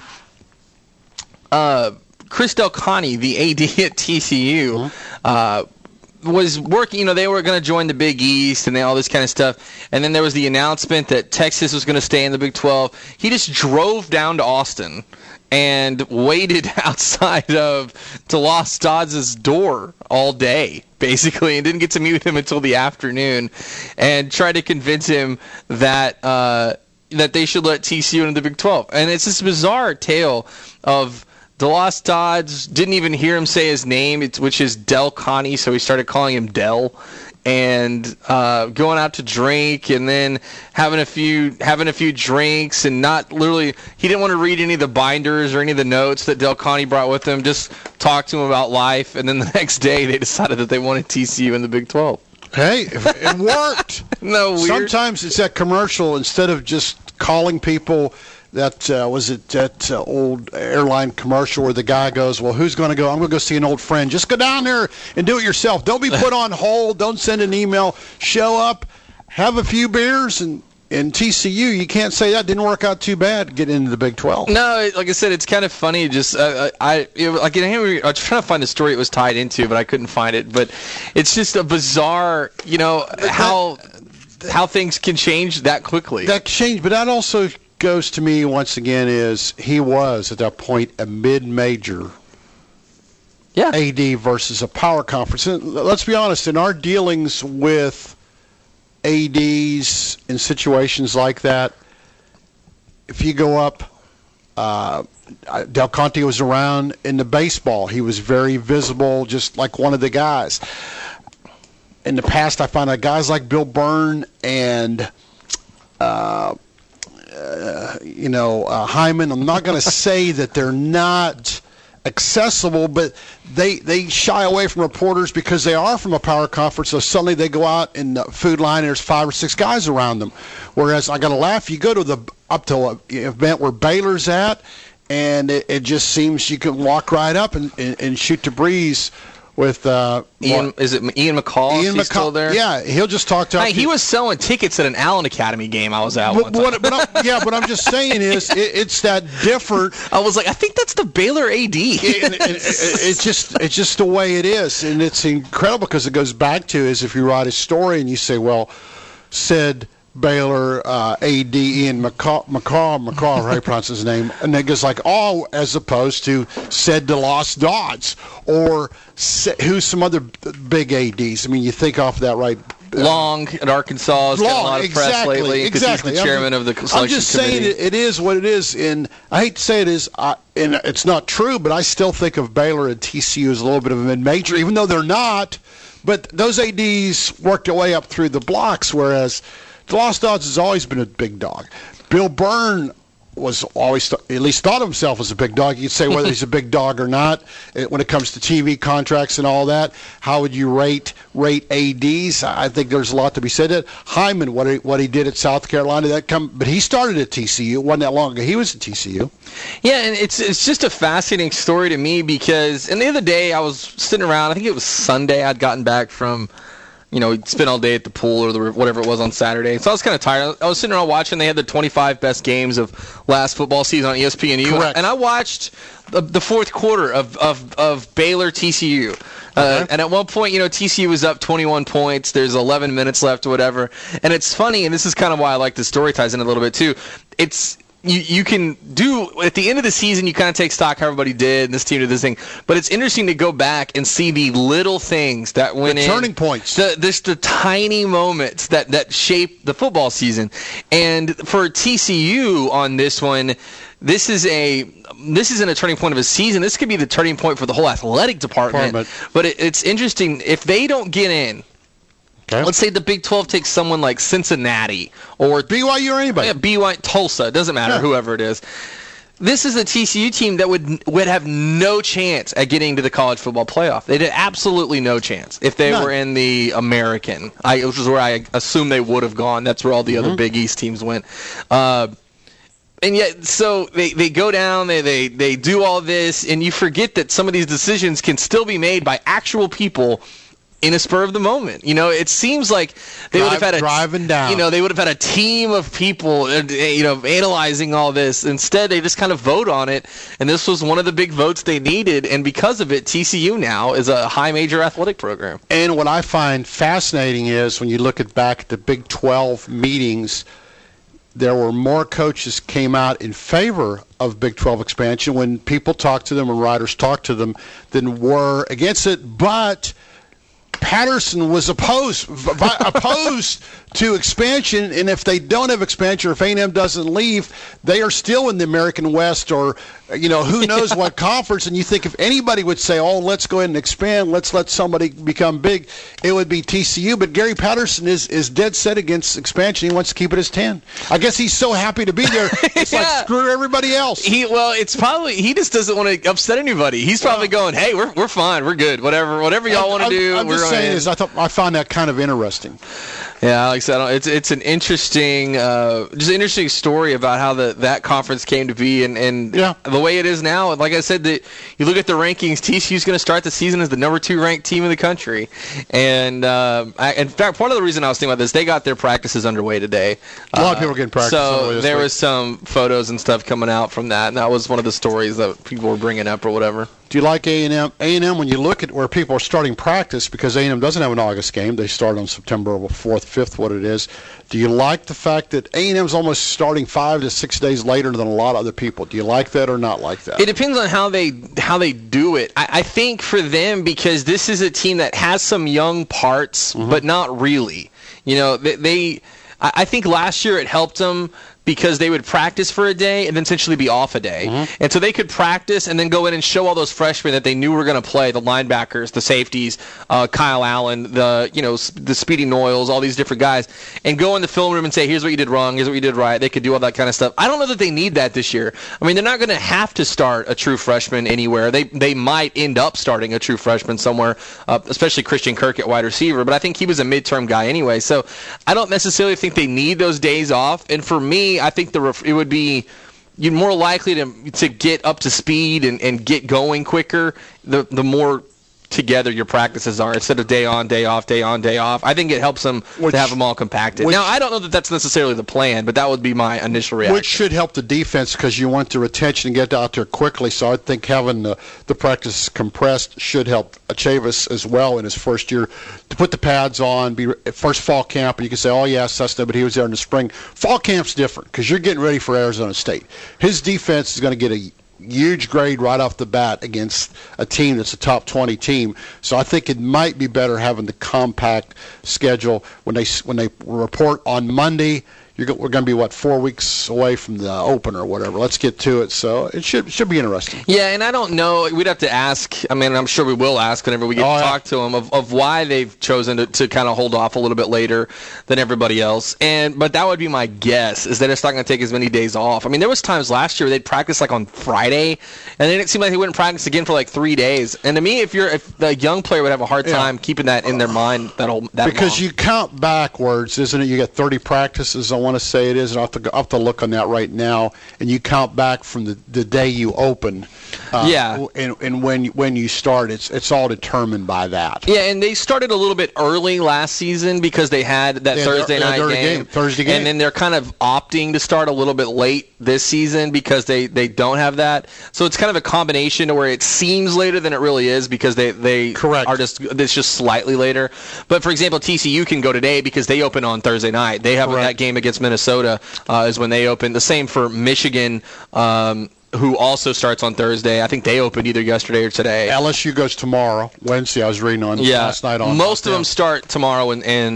Speaker 12: Chris Del Conte, the AD at TCU, was working, they were going to join the Big East and all this kind of stuff. And then there was the announcement that Texas was going to stay in the Big 12. He just drove down to Austin and waited outside of DeLoss Dodds' door all day, basically, and didn't get to meet with him until the afternoon, and tried to convince him that that they should let TCU into the Big 12. And it's this bizarre tale of DeLoss Dodds didn't even hear him say his name, which is Del Conte, so he started calling him Del, and going out to drink, and then having a few drinks, and not literally, he didn't want to read any of the binders or any of the notes that Del Conte brought with him, just talk to him about life, and then the next day they decided that they wanted TCU in the Big 12.
Speaker 13: Hey, it worked.
Speaker 12: No, weird.
Speaker 13: Sometimes it's that commercial, instead of just calling people. That was it. That old airline commercial where the guy goes, "Well, who's going to go? I'm going to go see an old friend. Just go down there and do it yourself. Don't be put on hold. Don't send an email. Show up, have a few beers, and TCU, you can't say that didn't work out too bad getting into the Big 12.
Speaker 12: No, like I said, it's kind of funny. Just I was trying to find the story it was tied into, but I couldn't find it. But it's just a bizarre, how things can change that quickly.
Speaker 13: That changed, but that also goes to me once again is he was at that point a mid-major AD versus a power conference. And let's be honest, in our dealings with ADs in situations like that, if you go up, Del Conte was around in the baseball. He was very visible, just like one of the guys. In the past, I found that guys like Bill Byrne and Hyman, I'm not going to say that they're not accessible, but they shy away from reporters because they are from a power conference, so suddenly they go out in the food line and there's 5 or 6 guys around them. Whereas, I got to laugh, you go to up to an event where Baylor's at, and it just seems you can walk right up and shoot the breeze with
Speaker 12: Ian. Is it Ian McCall?
Speaker 13: Ian McCall,
Speaker 12: still there?
Speaker 13: Yeah, he'll just talk to.
Speaker 12: He was selling tickets at an Allen Academy game I was at.
Speaker 13: But I'm just saying it's that different.
Speaker 12: I was like, I think that's the Baylor AD.
Speaker 13: It's just the way it is, and it's incredible because it goes back to is if you write a story and you say, well, said Baylor AD Ian McCall, how you pronounce his name, and it goes like, as opposed to said the Lost Dodds, or who's some other big ADs. I mean, you think off of that, right?
Speaker 12: Long at Arkansas has got a lot of press lately because he's the chairman of the selection
Speaker 13: I'm just saying it is what it is, and I hate to say it is, and it's not true, but I still think of Baylor and TCU as a little bit of a mid-major, even though they're not. But those ADs worked their way up through the blocks, whereas the Lost Dodds has always been a big dog. Bill Byrne was always, at least thought of himself as a big dog. You could say whether he's a big dog or not. When it comes to TV contracts and all that, how would you rate ADs? I think there's a lot to be said. That Hyman, what he did at South Carolina, but he started at TCU. It wasn't that long ago. He was at TCU.
Speaker 12: Yeah, and it's just a fascinating story to me because, and the other day I was sitting around, I think it was Sunday, I'd gotten back from, spent all day at the pool or whatever it was on Saturday. So I was kind of tired. I was sitting around watching. They had the 25 best games of last football season on ESPNU.
Speaker 13: Correct.
Speaker 12: And I watched the fourth quarter of Baylor TCU.
Speaker 13: Okay.
Speaker 12: And at one point, TCU was up 21 points. There's 11 minutes left or whatever. And it's funny, and this is kind of why I like the story ties in a little bit too. It's You can do, at the end of the season, you kind of take stock how everybody did, and this team did this thing. But it's interesting to go back and see the little things that went in.
Speaker 13: The turning points.
Speaker 12: The tiny moments that shaped the football season. And for TCU on this one, this isn't a turning point of a season. This could be the turning point for the whole athletic department. But it's interesting. If they don't get in, okay. Let's say the Big 12 takes someone like Cincinnati or
Speaker 13: BYU or anybody.
Speaker 12: Yeah, BYU, Tulsa, it doesn't matter, whoever it is. This is a TCU team that would have no chance at getting to the college football playoff. They had absolutely no chance if they were in the American, which is where I assume they would have gone. That's where all the other Big East teams went. And yet, so they go down, they do all this, and you forget that some of these decisions can still be made by actual people in a spur of the moment. It seems like they would have had
Speaker 13: driving down.
Speaker 12: They would have had a team of people, analyzing all this. Instead, they just kind of vote on it, and this was one of the big votes they needed. And because of it, TCU now is a high major athletic program.
Speaker 13: And what I find fascinating is when you look back at the Big 12 meetings, there were more coaches came out in favor of Big 12 expansion when people talked to them and writers talked to them than were against it. But Patterson was opposed to expansion, and if they don't have expansion, or if A&M doesn't leave, they are still in the American West, or who knows what conference. And you think if anybody would say, let's go ahead and expand, let's let somebody become big, it would be TCU. But Gary Patterson is dead set against expansion. He wants to keep it as 10. I guess he's so happy to be there. It's like, screw everybody else.
Speaker 12: It's probably, he just doesn't want to upset anybody. He's probably going, hey, we're fine, we're good, whatever y'all want to do.
Speaker 13: I'm just saying I found that kind of interesting.
Speaker 12: Yeah, like I said, it's an interesting, just an interesting story about how that conference came to be, and the way it is now. Like I said, you look at the rankings. TCU's going to start the season as the number 2 ranked team in the country, and in fact, part of the reason I was thinking about this, they got their practices underway today.
Speaker 13: A lot of people are getting practice underway this
Speaker 12: there
Speaker 13: week.
Speaker 12: was some photos and stuff coming out from that, and that was one of the stories that people were bringing up or whatever.
Speaker 13: Do you like A&M? A&M, when you look at where people are starting practice, because A&M doesn't have an August game, they start on September 4th, 5th, what it is. Do you like the fact that A&M's almost starting 5 to 6 days later than a lot of other people? Do you like that or not like that?
Speaker 12: It depends on how they do it. I think for them, because this is a team that has some young parts, but not really. You know, I think last year it helped them because they would practice for a day and then essentially be off a day. And so they could practice and then go in and show all those freshmen that they knew were going to play, the linebackers, the safeties, Kyle Allen, the Speedy Noyles, all these different guys, and go in the film room and say, here's what you did wrong, here's what you did right. They could do all that kind of stuff. I don't know that they need that this year. I mean, they're not going to have to start a true freshman anywhere. They might end up starting a true freshman somewhere, especially Christian Kirk at wide receiver, but I think he was a midterm guy anyway. So I don't necessarily think they need those days off. And for me, I think it would be you're more likely to get up to speed and get going quicker the more together your practices are instead of day on, day off, day on, day off. I think it helps them to have them all compacted. Now, I don't know that that's necessarily the plan, but that would be my initial reaction.
Speaker 13: Which should help the defense because you want the retention and get out there quickly. So I think having the practice compressed should help Chavis as well in his first year to put the pads on, be first fall camp, and you can say, oh, yeah, Cessna, but he was there in the spring. Fall camp's different because you're getting ready for Arizona State. His defense is going to get a huge grade right off the bat against a team that's a top 20 team. So I think it might be better having the compact schedule when they report on Monday. We're going to be 4 weeks away from the opener or whatever. Let's get to it. So it should be interesting.
Speaker 12: Yeah, and I don't know. We'd have to ask. I mean, I'm sure we will ask whenever we get to talk to them of why they've chosen to kind of hold off a little bit later than everybody else. But that would be my guess is that it's not going to take as many days off. I mean, there was times last year where they'd practice like on Friday, and then it seemed like they wouldn't practice again for like 3 days. And to me, if the young player would have a hard time keeping that in their mind, because
Speaker 13: you count backwards, isn't it? You get 30 practices. I want to say it is, and I'll have to look on that right now. And you count back from the day you open, and when you start, it's all determined by that.
Speaker 12: Yeah, and they started a little bit early last season because they had that Thursday night game, and then they're kind of opting to start a little bit late this season because they don't have that. So it's kind of a combination to where it seems later than it really is because they are it's just slightly later. But for example, TCU can go today because they open on Thursday night. They have that game against Minnesota is when they open. The same for Michigan, who also starts on Thursday. I think they opened either yesterday or today.
Speaker 13: LSU goes tomorrow, Wednesday. I was reading on last night on.
Speaker 12: Most of them start tomorrow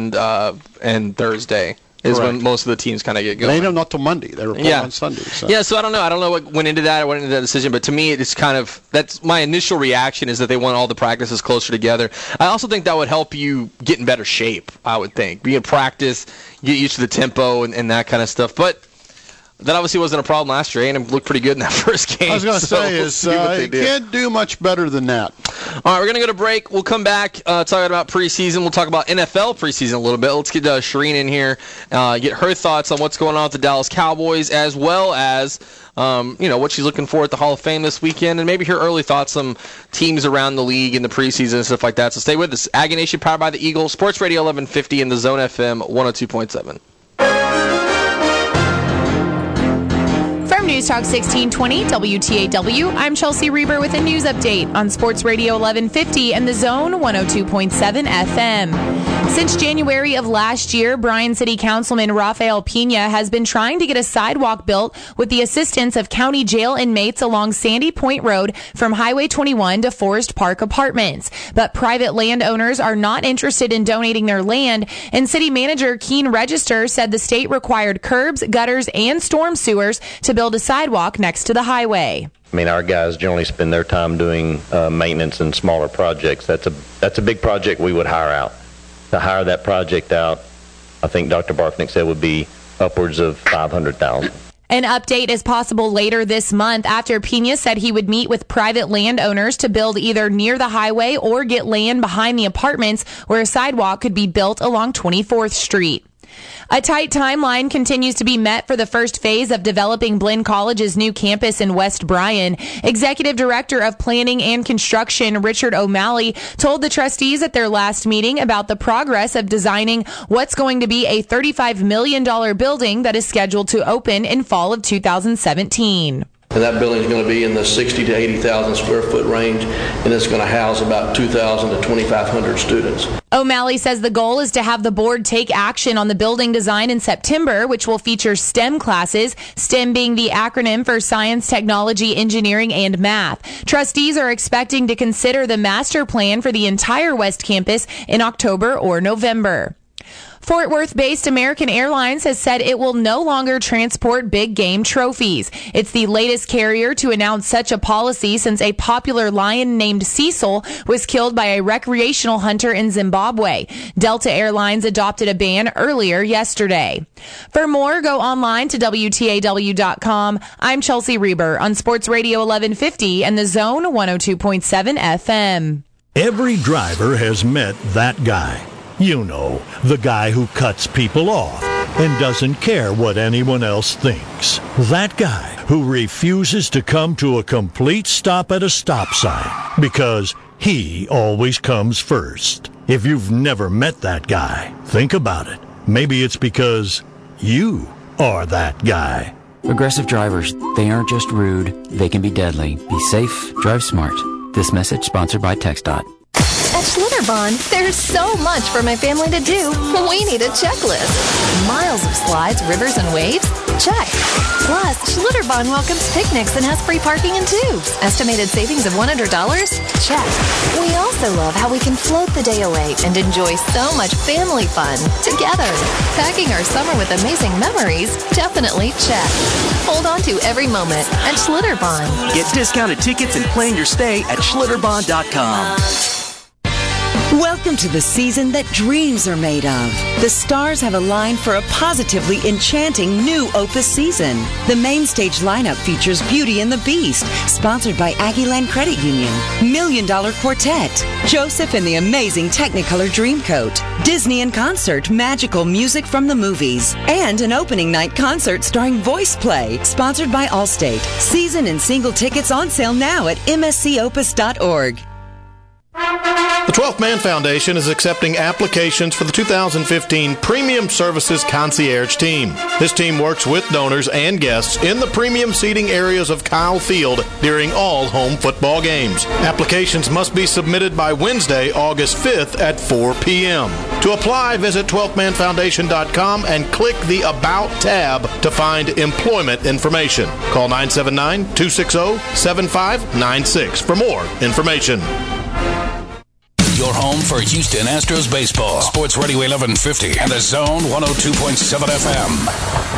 Speaker 12: and Thursday. Is when most of the teams kind of get going.
Speaker 13: They know not till Monday. They report on Sunday. So.
Speaker 12: Yeah, so I don't know. I don't know what went into that or went into that decision, but to me, it's that's my initial reaction is that they want all the practices closer together. I also think that would help you get in better shape, I would think. Be in practice, get used to the tempo and that kind of stuff. But that obviously wasn't a problem last year, and it looked pretty good in that first game.
Speaker 13: I was going to say, you can't do much better than that.
Speaker 12: All right, we're going to go to break. We'll come back, talking about preseason. We'll talk about NFL preseason a little bit. Let's get Shireen in here, get her thoughts on what's going on with the Dallas Cowboys, as well as what she's looking for at the Hall of Fame this weekend, and maybe her early thoughts on some teams around the league in the preseason and stuff like that. So stay with us. Aggie Nation, powered by the Eagle, Sports Radio 1150 in the Zone FM 102.7.
Speaker 20: News Talk 1620 WTAW. I'm Chelsea Reber with a news update on Sports Radio 1150 and the Zone 102.7 FM. Since January of last year, Bryan City Councilman Rafael Pena has been trying to get a sidewalk built with the assistance of county jail inmates along Sandy Point Road from Highway 21 to Forest Park Apartments. But private landowners are not interested in donating their land, and City Manager Keene Register said the state required curbs, gutters, and storm sewers to build a sidewalk next to the highway.
Speaker 21: I mean, our guys generally spend their time doing maintenance and smaller projects. That's a big project we would hire out. To hire that project out, I think Dr. Barfnick said would be upwards of $500,000.
Speaker 20: An update is possible later this month after Pena said he would meet with private landowners to build either near the highway or get land behind the apartments where a sidewalk could be built along 24th Street. A tight timeline continues to be met for the first phase of developing Blinn College's new campus in West Bryan. Executive Director of Planning and Construction, Richard O'Malley, told the trustees at their last meeting about the progress of designing what's going to be a $35 million building that is scheduled to open in fall of 2017.
Speaker 1: And that building is going to be in the 60 to 80,000 square foot range, and it's going to house about 2,000 to 2,500 students.
Speaker 20: O'Malley says the goal is to have the board take action on the building design in September, which will feature STEM classes, STEM being the acronym for Science, Technology, Engineering, and Math. Trustees are expecting to consider the master plan for the entire West Campus in October or November. Fort Worth-based American Airlines has said it will no longer transport big game trophies. It's the latest carrier to announce such a policy since a popular lion named Cecil was killed by a recreational hunter in Zimbabwe. Delta Airlines adopted a ban earlier yesterday. For more, go online to WTAW.com. I'm Chelsea Reber on Sports Radio 1150 and the Zone 102.7 FM.
Speaker 22: Every driver has met that guy. You know, the guy who cuts people off and doesn't care what anyone else thinks. That guy who refuses to come to a complete stop at a stop sign because he always comes first. If you've never met that guy, think about it. Maybe it's because you are that guy.
Speaker 23: Aggressive drivers, they aren't just rude, they can be deadly. Be safe, drive smart. This message sponsored by TxDOT.
Speaker 2: At Schlitterbahn, there's so much for my family to do. We need a checklist. Miles of slides, rivers, and waves? Check. Plus, Schlitterbahn welcomes picnics and has free parking and tubes. Estimated savings of $100? Check. We also love how we can float the day away and enjoy so much family fun together. Packing our summer with amazing memories? Definitely check. Hold on to every moment at Schlitterbahn.
Speaker 3: Get discounted tickets and plan your stay at Schlitterbahn.com.
Speaker 24: Welcome to the season that dreams are made of. The stars have aligned for a positively enchanting new Opus season. The main stage lineup features Beauty and the Beast, sponsored by Aggieland Credit Union, $1 Million Quartet, Joseph and the Amazing Technicolor Dreamcoat, Disney in Concert, magical music from the movies, and an opening night concert starring Voice Play, sponsored by Allstate. Season and single tickets on sale now at mscopus.org.
Speaker 17: The 12th Man Foundation is accepting applications for the 2015 Premium Services Concierge Team. This team works with donors and guests in the premium seating areas of Kyle Field during all home football games. Applications must be submitted by Wednesday, August 5th at 4 p.m. To apply, visit 12thmanfoundation.com and click the About tab to find employment information. Call 979-260-7596 for more information.
Speaker 4: Your home for Houston Astros baseball. Sports Radio 1150 and the Zone 102.7 FM.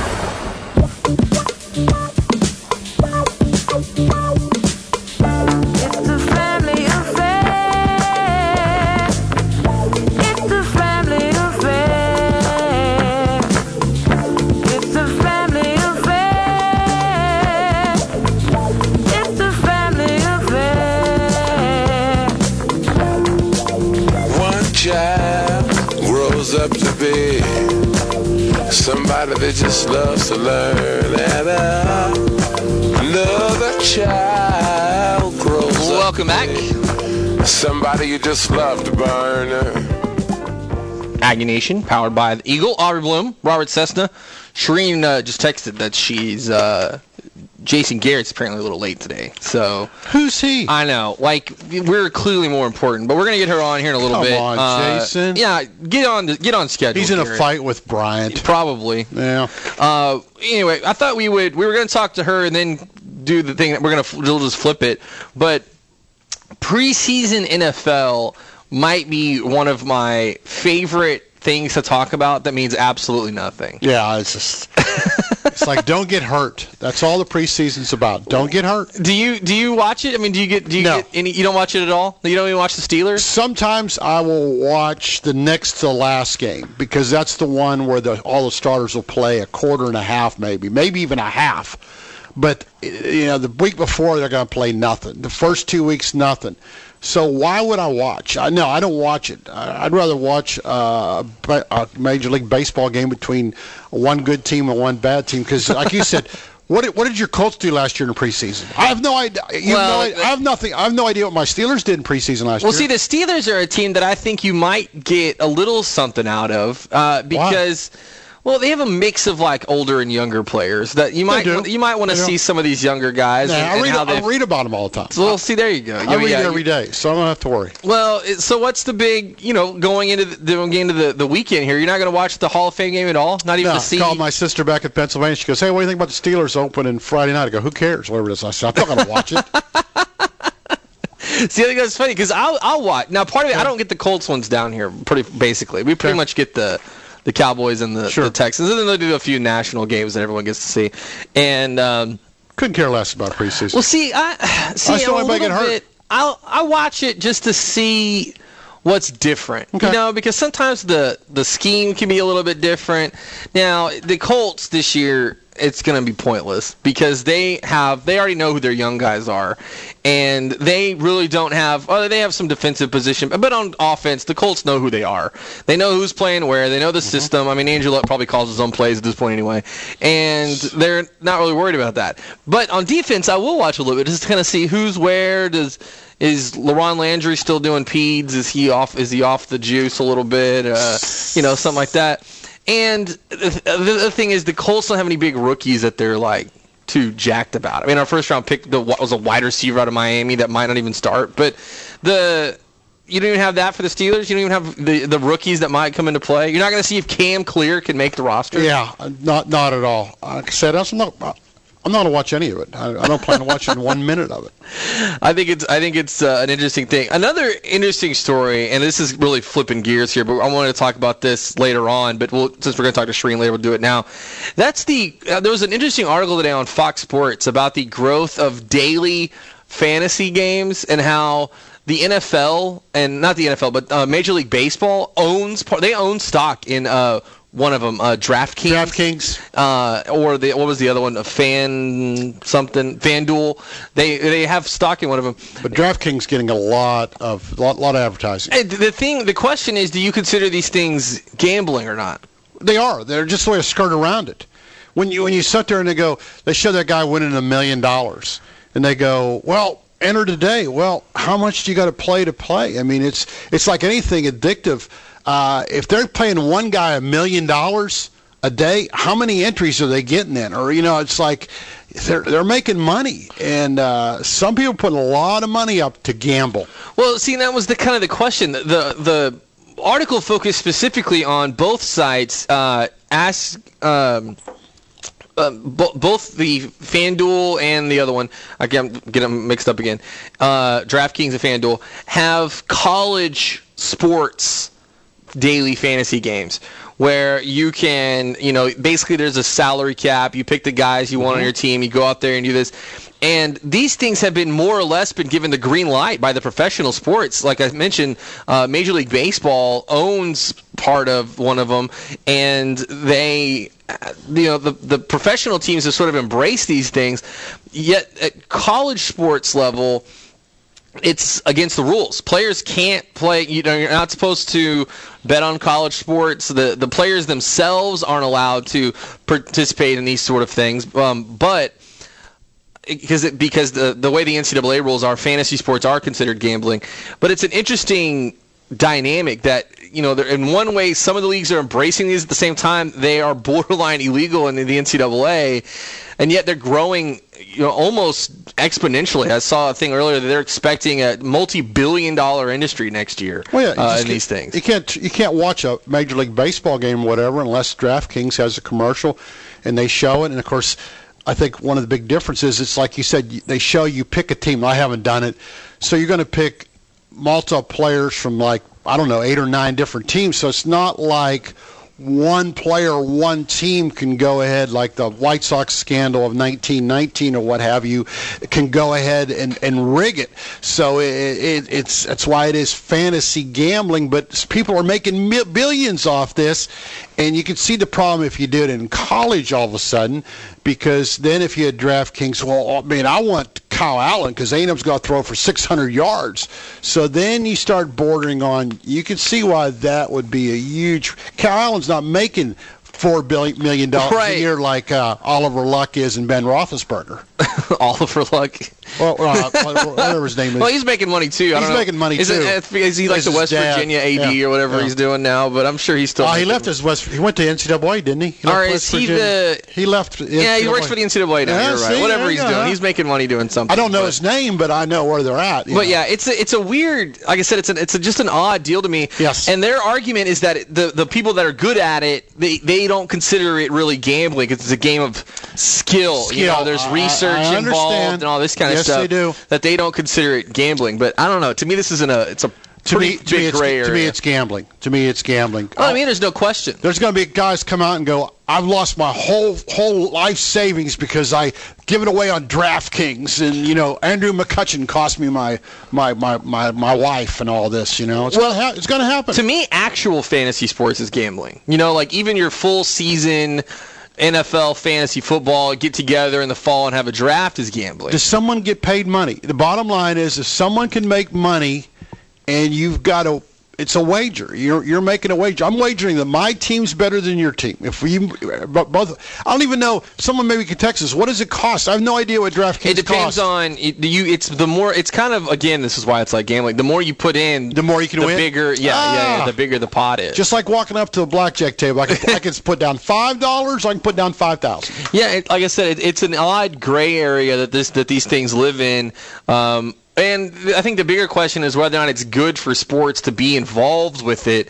Speaker 25: Up to be somebody that just loves to learn, and another child grows up.
Speaker 12: Welcome back.
Speaker 25: Somebody you just love to burn.
Speaker 12: Aggie Nation, powered by the Eagle, Aubrey Bloom, Robert Cessna. Shireen just texted that she's Jason Garrett's apparently a little late today. So
Speaker 13: who's he?
Speaker 12: I know. Like, we're clearly more important, but we're gonna get her on here in a little bit.
Speaker 13: Come on, Jason.
Speaker 12: Yeah, get on schedule.
Speaker 13: He's in a fight with Bryant.
Speaker 12: Probably.
Speaker 13: Yeah.
Speaker 12: Anyway, I thought we were gonna talk to her and then do the thing that we'll just flip it. But preseason NFL might be one of my favorite things to talk about that means absolutely nothing.
Speaker 13: Yeah, it's just it's like don't get hurt. That's all the preseason's about. Don't get hurt.
Speaker 12: Do you watch it? I mean, do you get any? You don't watch it at all? You don't even watch the Steelers?
Speaker 13: Sometimes I will watch the next to last game because that's the one where all the starters will play a quarter and a half, maybe even a half. But the week before they're going to play nothing. The first 2 weeks, nothing. So why would I watch? No, I don't watch it. I'd rather watch a Major League Baseball game between one good team and one bad team because, like you said, what did your Colts do last year in the preseason? I have no idea. I have nothing. I have no idea what my Steelers did in preseason last year.
Speaker 12: Well, see, the Steelers are a team that I think you might get a little something out of because. Why? Well, they have a mix of older and younger players that you might want to see some of these younger guys.
Speaker 13: I read about them all the time.
Speaker 12: So, see, there you go.
Speaker 13: I read it every day, so I don't have to worry.
Speaker 12: Well, so what's the big, going into the weekend here? You're not going to watch the Hall of Fame game at all? Not even to see?
Speaker 13: I called my sister back in Pennsylvania. She goes, "Hey, what do you think about the Steelers opening Friday night?" I go, "Who cares? Whatever it is." I said, "I'm not going to watch it."
Speaker 12: See, I think that's funny because I'll watch. Now, part of it, I don't get the Colts ones down here. Basically, we pretty much get the Cowboys and the Texans, and then they'll do a few national games that everyone gets to see. And
Speaker 13: couldn't care less about preseason.
Speaker 12: Well, see, I watch it just to see what's different. Okay. Because sometimes the scheme can be a little bit different. Now, the Colts this year, it's going to be pointless because they already know who their young guys are, and they really don't have. They have some defensive position, but on offense, the Colts know who they are. They know who's playing where. They know the system. I mean, Andrew Luck probably calls his own plays at this point anyway, and they're not really worried about that. But on defense, I will watch a little bit just to kind of see who's where. Is LaRon Landry still doing peds? Is he off the juice a little bit? Something like that. And the thing is, the Colts don't have any big rookies that they're too jacked about. I mean, our first round pick was a wide receiver out of Miami that might not even start. But you don't even have that for the Steelers. You don't even have the rookies that might come into play. You're not going to see if Cam Clear can make the roster.
Speaker 13: Yeah, not at all. Like I said, I'm not going to watch any of it. I don't plan on watching 1 minute of it.
Speaker 12: I think it's an interesting thing. Another interesting story, and this is really flipping gears here, but I wanted to talk about this later on. But since we're going to talk to Shereen later, we'll do it now. That's there was an interesting article today on Fox Sports about the growth of daily fantasy games and how the NFL, and not the NFL, but Major League Baseball own stock in one of them, DraftKings. Or what was the other one? FanDuel. They have stock in one of them.
Speaker 13: But DraftKings getting a lot of advertising.
Speaker 12: And the question is, do you consider these things gambling or not?
Speaker 13: They are. They're just a way to skirt around it. When you sit there and they show that guy winning $1 million, and they go, well, enter today. Well, how much do you got to play? I mean, it's like anything addictive. If they're paying one guy $1 million a day, how many entries are they getting in? Or it's like they're making money, and some people put a lot of money up to gamble.
Speaker 12: Well, see, that was the question. The article focused specifically on both sites. Both the FanDuel and the other one, I get them mixed up again. DraftKings and FanDuel have college sports daily fantasy games where you can, basically there's a salary cap. You pick the guys you want on your team. You go out there and do this. And these things have been more or less been given the green light by the professional sports. Like I mentioned, Major League Baseball owns part of one of them, and they, the professional teams have sort of embraced these things. Yet at college sports level, it's against the rules. Players can't play. You're not supposed to bet on college sports. The players themselves aren't allowed to participate in these sort of things. But because the way the NCAA rules are, fantasy sports are considered gambling. But it's an interesting dynamic that, in one way, some of the leagues are embracing these. At the same time, they are borderline illegal in the NCAA, and yet they're growing, almost exponentially. I saw a thing earlier that they're expecting a multi-billion-dollar industry next year in these things.
Speaker 13: You can't watch a Major League Baseball game or whatever unless DraftKings has a commercial and they show it. And of course, I think one of the big differences, it's like you said, they show you pick a team. I haven't done it, so you're going to pick multiple players from 8 or 9 different teams. So it's not like one player, one team can go ahead, like the White Sox scandal of 1919 or what have you, can go ahead and rig it. So that's why it is fantasy gambling, but people are making billions off this, and you can see the problem if you do it in college all of a sudden, because then if you had DraftKings, well, I mean, I want Kyle Allen because A&M's going to throw for 600 yards. So then you start bordering on, you can see why that would be a huge. Kyle Allen's not making $4 million a year like Oliver Luck is and Ben Roethlisberger.
Speaker 12: Oliver Luck.
Speaker 13: Well, whatever his name is.
Speaker 12: Well, he's making money too.
Speaker 13: He's making money too.
Speaker 12: Is he like the West Virginia AD or whatever he's doing now? But I'm sure he's still.
Speaker 13: He left his He went to NCAA, didn't he?
Speaker 12: Or is he the?
Speaker 13: He left.
Speaker 12: Yeah, he works for the NCAA now. You're right. Whatever he's doing, he's making money doing something.
Speaker 13: I don't know his name, but I know where they're at.
Speaker 12: But yeah, it's a weird. Like I said, it's just an odd deal to me.
Speaker 13: Yes.
Speaker 12: And their argument is that the people that are good at it, they don't consider it really gambling because it's a game of skill. You know, there's research involved and all this kind of stuff.
Speaker 13: Yes, they do.
Speaker 12: That they don't consider it gambling. But I don't know. To me, this isn't it's a pretty big gray area.
Speaker 13: To me, it's gambling.
Speaker 12: Well, I mean, there's no question.
Speaker 13: There's going to be guys come out and go, I've lost my whole life savings because I give it away on DraftKings, and Andrew McCutcheon cost me my wife and all this. It's going to happen.
Speaker 12: To me, actual fantasy sports is gambling. Like even your full season NFL fantasy football, get together in the fall and have a draft is gambling.
Speaker 13: Does someone get paid money? The bottom line is, if someone can make money, and you've got to. It's a wager. You're making a wager. I'm wagering that my team's better than your team. If we both, I don't even know. Someone maybe could text us. What does it cost? I have no idea what DraftKings costs.
Speaker 12: It depends on you. It's the more. It's kind of, again, this is why it's like gambling. The more you put in,
Speaker 13: the more you can win.
Speaker 12: Bigger, the bigger the pot is.
Speaker 13: Just like walking up to a blackjack table. I can put down $5. I can put down $5,000.
Speaker 12: Yeah, like I said, it's an odd gray area that these things live in. And I think the bigger question is whether or not it's good for sports to be involved with it.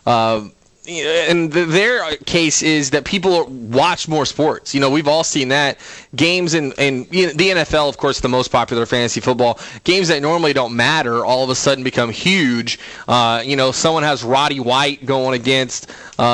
Speaker 12: And their case is that people watch more sports. We've all seen that. Games in the NFL, of course, the most popular fantasy football. Games that normally don't matter all of a sudden become huge. Someone has Roddy White going against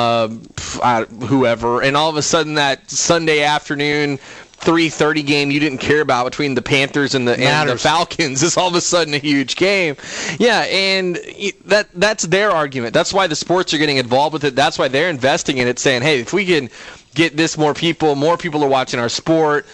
Speaker 12: whoever, and all of a sudden that Sunday afternoon 3:30 game you didn't care about between the Panthers and the Falcons is all of a sudden a huge game. Yeah, and that's their argument. That's why the sports are getting involved with it. That's why they're investing in it, saying, hey, if we can get this more people are watching our sport.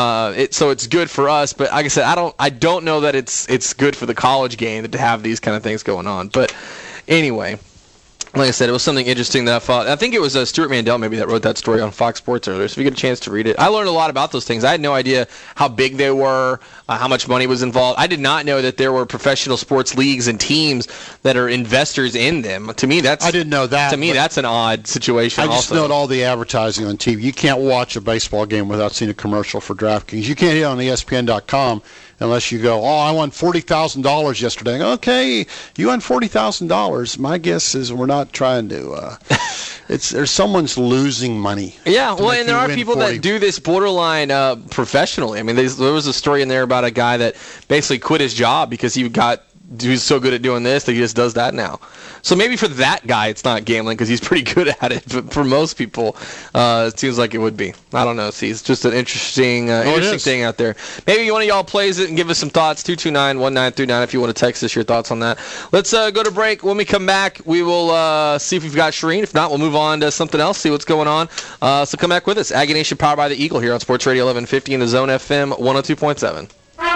Speaker 12: So it's good for us. But like I said, I don't know that it's good for the college game to have these kind of things going on. But anyway. Like I said, it was something interesting that I thought. I think it was Stuart Mandel maybe that wrote that story on Fox Sports earlier. So if you get a chance to read it, I learned a lot about those things. I had no idea how big they were, how much money was involved. I did not know that there were professional sports leagues and teams that are investors in them. To me, I didn't know that. To me, that's an odd situation.
Speaker 13: I just note all the advertising on TV. You can't watch a baseball game without seeing a commercial for DraftKings. You can't hit on ESPN.com unless you go, I won $40,000 yesterday. Okay, you won $40,000. My guess is we're not trying to. There's someone's losing money.
Speaker 12: Yeah, well, and there are people that do this borderline professionally. I mean, there was a story in there about a guy that basically quit his job because he was so good at doing this that he just does that now. So maybe for that guy it's not gambling because he's pretty good at it, but for most people it seems like it would be. I don't know. See, it's just an interesting thing out there. Maybe one of y'all plays it and give us some thoughts. 229-1939 if you want to text us your thoughts on that. Let's go to break. When we come back, we will see if we've got Shireen. If not, we'll move on to something else, see what's going on. So come back with us. Aggie Nation powered by the Eagle here on Sports Radio 1150 in the Zone FM 102.7.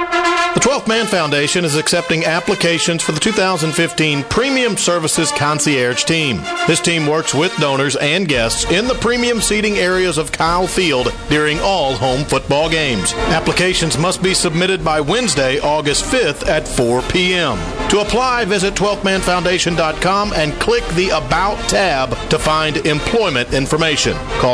Speaker 17: The 12th Man Foundation is accepting applications for the 2015 Premium Services Concierge Team. This team works with donors and guests in the premium seating areas of Kyle Field during all home football games. Applications must be submitted by Wednesday, August 5th at 4 p.m. To apply, visit 12thmanfoundation.com and click the About tab to find employment information. Call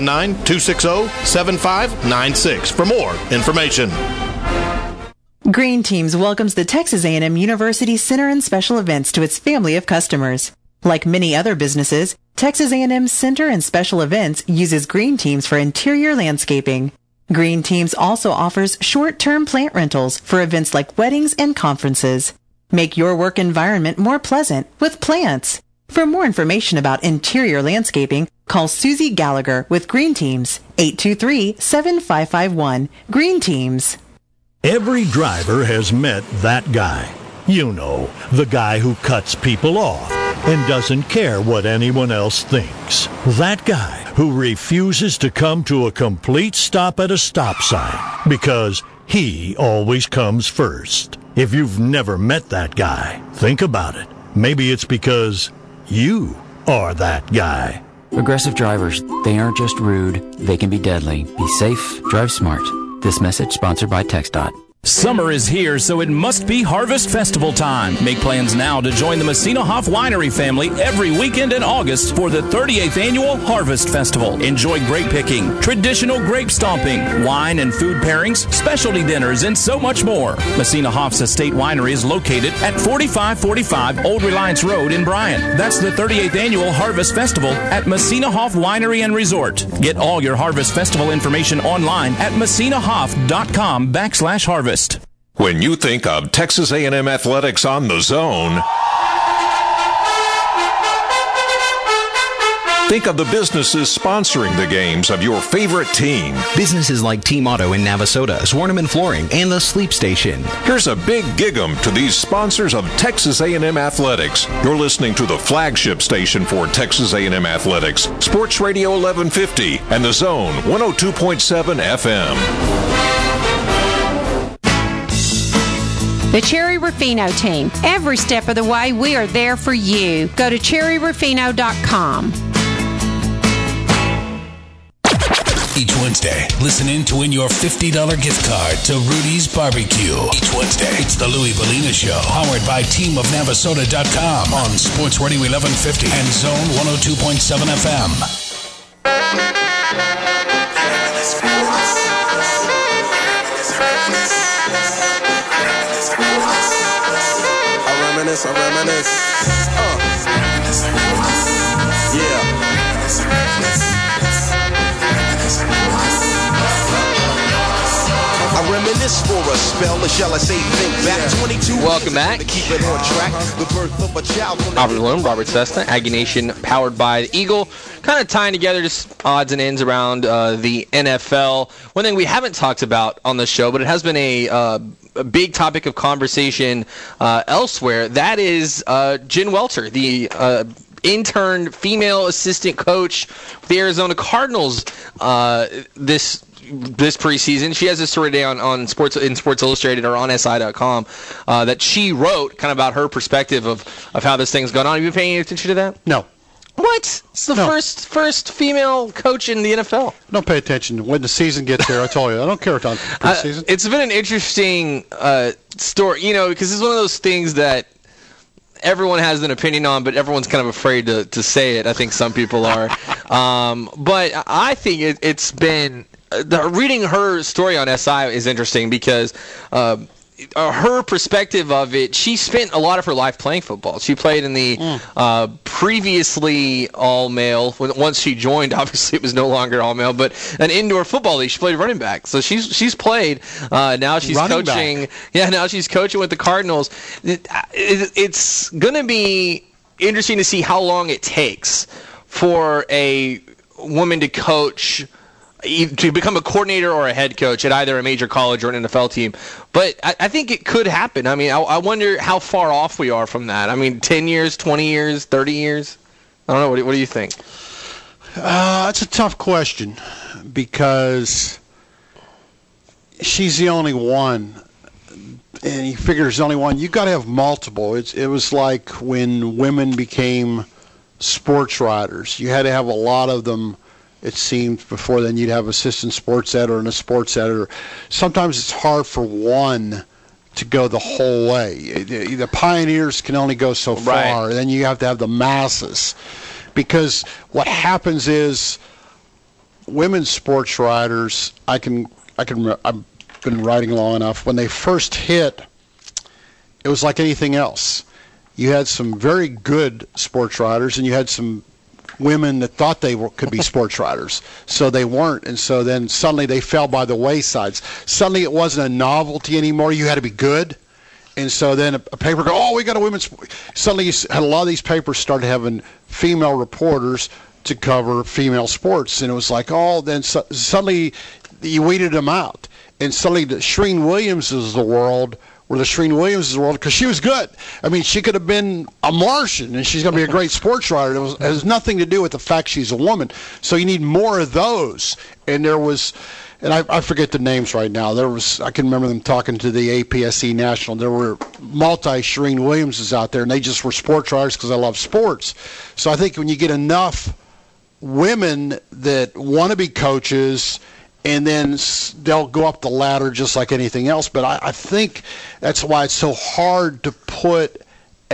Speaker 17: 979-260-7596 for more information.
Speaker 5: Green Teams welcomes the Texas A&M University Center and Special Events to its family of customers. Like many other businesses, Texas A&M Center and Special Events uses Green Teams for interior landscaping. Green Teams also offers short-term plant rentals for events like weddings and conferences. Make your work environment more pleasant with plants. For more information about interior landscaping, call Susie Gallagher with Green Teams, 823-7551. Green Teams.
Speaker 22: Every driver has met that guy. You know, the guy who cuts people off and doesn't care what anyone else thinks. That guy who refuses to come to a complete stop at a stop sign because he always comes first. If you've never met that guy, think about it. Maybe it's because you are that guy.
Speaker 23: Aggressive drivers, they aren't just rude, they can be deadly. Be safe, drive smart. This message sponsored by TxDOT.
Speaker 18: Summer is here, so it must be Harvest Festival time. Make plans now to join the Messina Hoff Winery family every weekend in August for the 38th Annual Harvest Festival. Enjoy grape picking, traditional grape stomping, wine and food pairings, specialty dinners, and so much more. Messina Hoff's Estate Winery is located at 4545 Old Reliance Road in Bryan. That's the 38th Annual Harvest Festival at Messina Hoff Winery and Resort. Get all your Harvest Festival information online at messinahoff.com/harvest.
Speaker 7: When you think of Texas A&M Athletics on the Zone, think of the businesses sponsoring the games of your favorite team.
Speaker 19: Businesses like Team Auto in Navasota, Swarneman Flooring, and the Sleep Station.
Speaker 7: Here's a big gig-em to these sponsors of Texas A&M Athletics. You're listening to the flagship station for Texas A&M Athletics, Sports Radio 1150, and the Zone 102.7 FM.
Speaker 6: The Cherry Rufino team. Every step of the way, we are there for you. Go to cherryrufino.com.
Speaker 4: Each Wednesday, listen in to win your $50 gift card to Rudy's Barbecue. Each Wednesday, it's the Louis Bellina Show, powered by teamofnavasota.com on Sports Radio 1150 and Zone 102.7 FM.
Speaker 8: I reminisce. Yeah. I reminisce for a spell, or shall I say think back 22
Speaker 12: Welcome back.
Speaker 8: To keep it on track. The birth of a child.
Speaker 12: Robert Malone, Robert Cessna, Aggie Nation, powered by the Eagle. Kind of tying together just odds and ends around the NFL. One thing we haven't talked about on the show, but it has been a big topic of conversation elsewhere. That is Jen Welter, the intern female assistant coach with the Arizona Cardinals this preseason. She has a story today on Sports Illustrated or on SI.com that she wrote kind of about her perspective of how this thing's gone on. Have you been paying attention to that?
Speaker 13: No.
Speaker 12: What? It's the first female coach in the NFL.
Speaker 13: Don't pay attention. When the season gets there, I told you, I don't care about preseason.
Speaker 12: It's been an interesting story, because it's one of those things that everyone has an opinion on, but everyone's kind of afraid to say it. I think some people are. But I think it's been... reading her story on SI is interesting because... her perspective of it, she spent a lot of her life playing football. She played in the previously all-male. Once she joined, obviously it was no longer all-male, but an indoor football league. She played running back. So she's played. Now she's running coaching. Back. Yeah, now she's coaching with the Cardinals. It's going to be interesting to see how long it takes for a woman to coach, to become a coordinator or a head coach at either a major college or an NFL team. But I think it could happen. I mean, I wonder how far off we are from that. I mean, 10 years, 20 years, 30 years? I don't know. What do you think?
Speaker 13: That's a tough question because she's the only one. And you figure there's only one. You've got to have multiple. It was like when women became sports writers. You had to have a lot of them. It seemed before then you'd have assistant sports editor and a sports editor. Sometimes it's hard for one to go the whole way. The pioneers can only go so far. Right. Then you have to have the masses. Because what happens is women's sports writers, I've been writing long enough, when they first hit, it was like anything else. You had some very good sports writers and you had some women that thought they could be sports writers, so they weren't, and so then suddenly they fell by the waysides. Suddenly it wasn't a novelty anymore. You had to be good, And so then a paper go, oh, we got a women's. Suddenly, you had a lot of these papers started having female reporters to cover female sports, and it was like, oh, then suddenly you weeded them out, and suddenly the Shereen Williamses of the world were the Shereen Williamses of the world because she was good. I mean, she could have been a Martian, and she's going to be a great sports writer. It has nothing to do with the fact she's a woman. So you need more of those. And there was. And I forget the names right now. I can remember them talking to the APSE National. There were multi-Shereen Williamses out there, and they just were sports writers because I love sports. So I think when you get enough women that want to be coaches, and then they'll go up the ladder just like anything else. But I think that's why it's so hard to put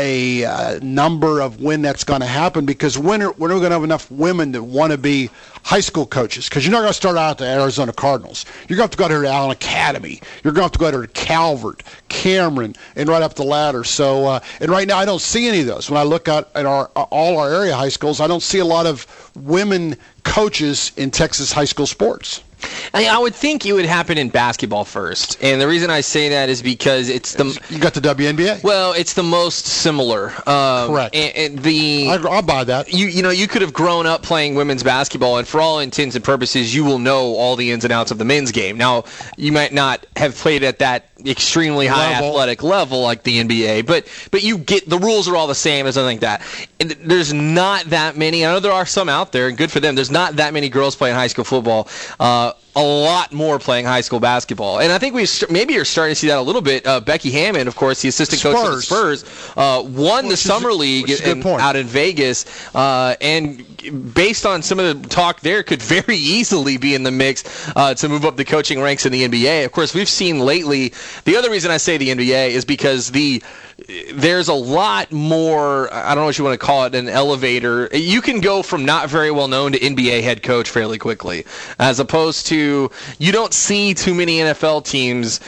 Speaker 13: a number of when that's going to happen, because we're not going to have enough women that want to be high school coaches, because you're not going to start out at the Arizona Cardinals. You're going to have to go out here to Allen Academy. You're going to have to go out here to Calvert, Cameron, and right up the ladder. So, and right now I don't see any of those. When I look at all our area high schools, I don't see a lot of women coaches in Texas high school sports.
Speaker 9: I would think it would happen in basketball first, and the reason I say that is because it's
Speaker 13: you got the WNBA.
Speaker 9: Well, it's the most similar.
Speaker 13: Correct.
Speaker 9: And
Speaker 13: I'll buy that.
Speaker 9: You could have grown up playing women's basketball, and for all intents and purposes, you will know all the ins and outs of the men's game. Now, you might not have played at that extremely high athletic level like the NBA, but you get the rules are all the same and something like that. And there's not that many. I know there are some out there, and good for them. There's not that many girls playing high school football. A lot more playing high school basketball. And I think maybe you're starting to see that a little bit. Becky Hammond, of course, the assistant coach of the Spurs, won the Summer League out in Vegas. And based on some of the talk there, could very easily be in the mix to move up the coaching ranks in the NBA. Of course, we've seen lately, the other reason I say the NBA is because there's a lot more, I don't know what you want to call it, an elevator. You can go from not very well known to NBA head coach fairly quickly, as opposed to you don't see too many NFL teams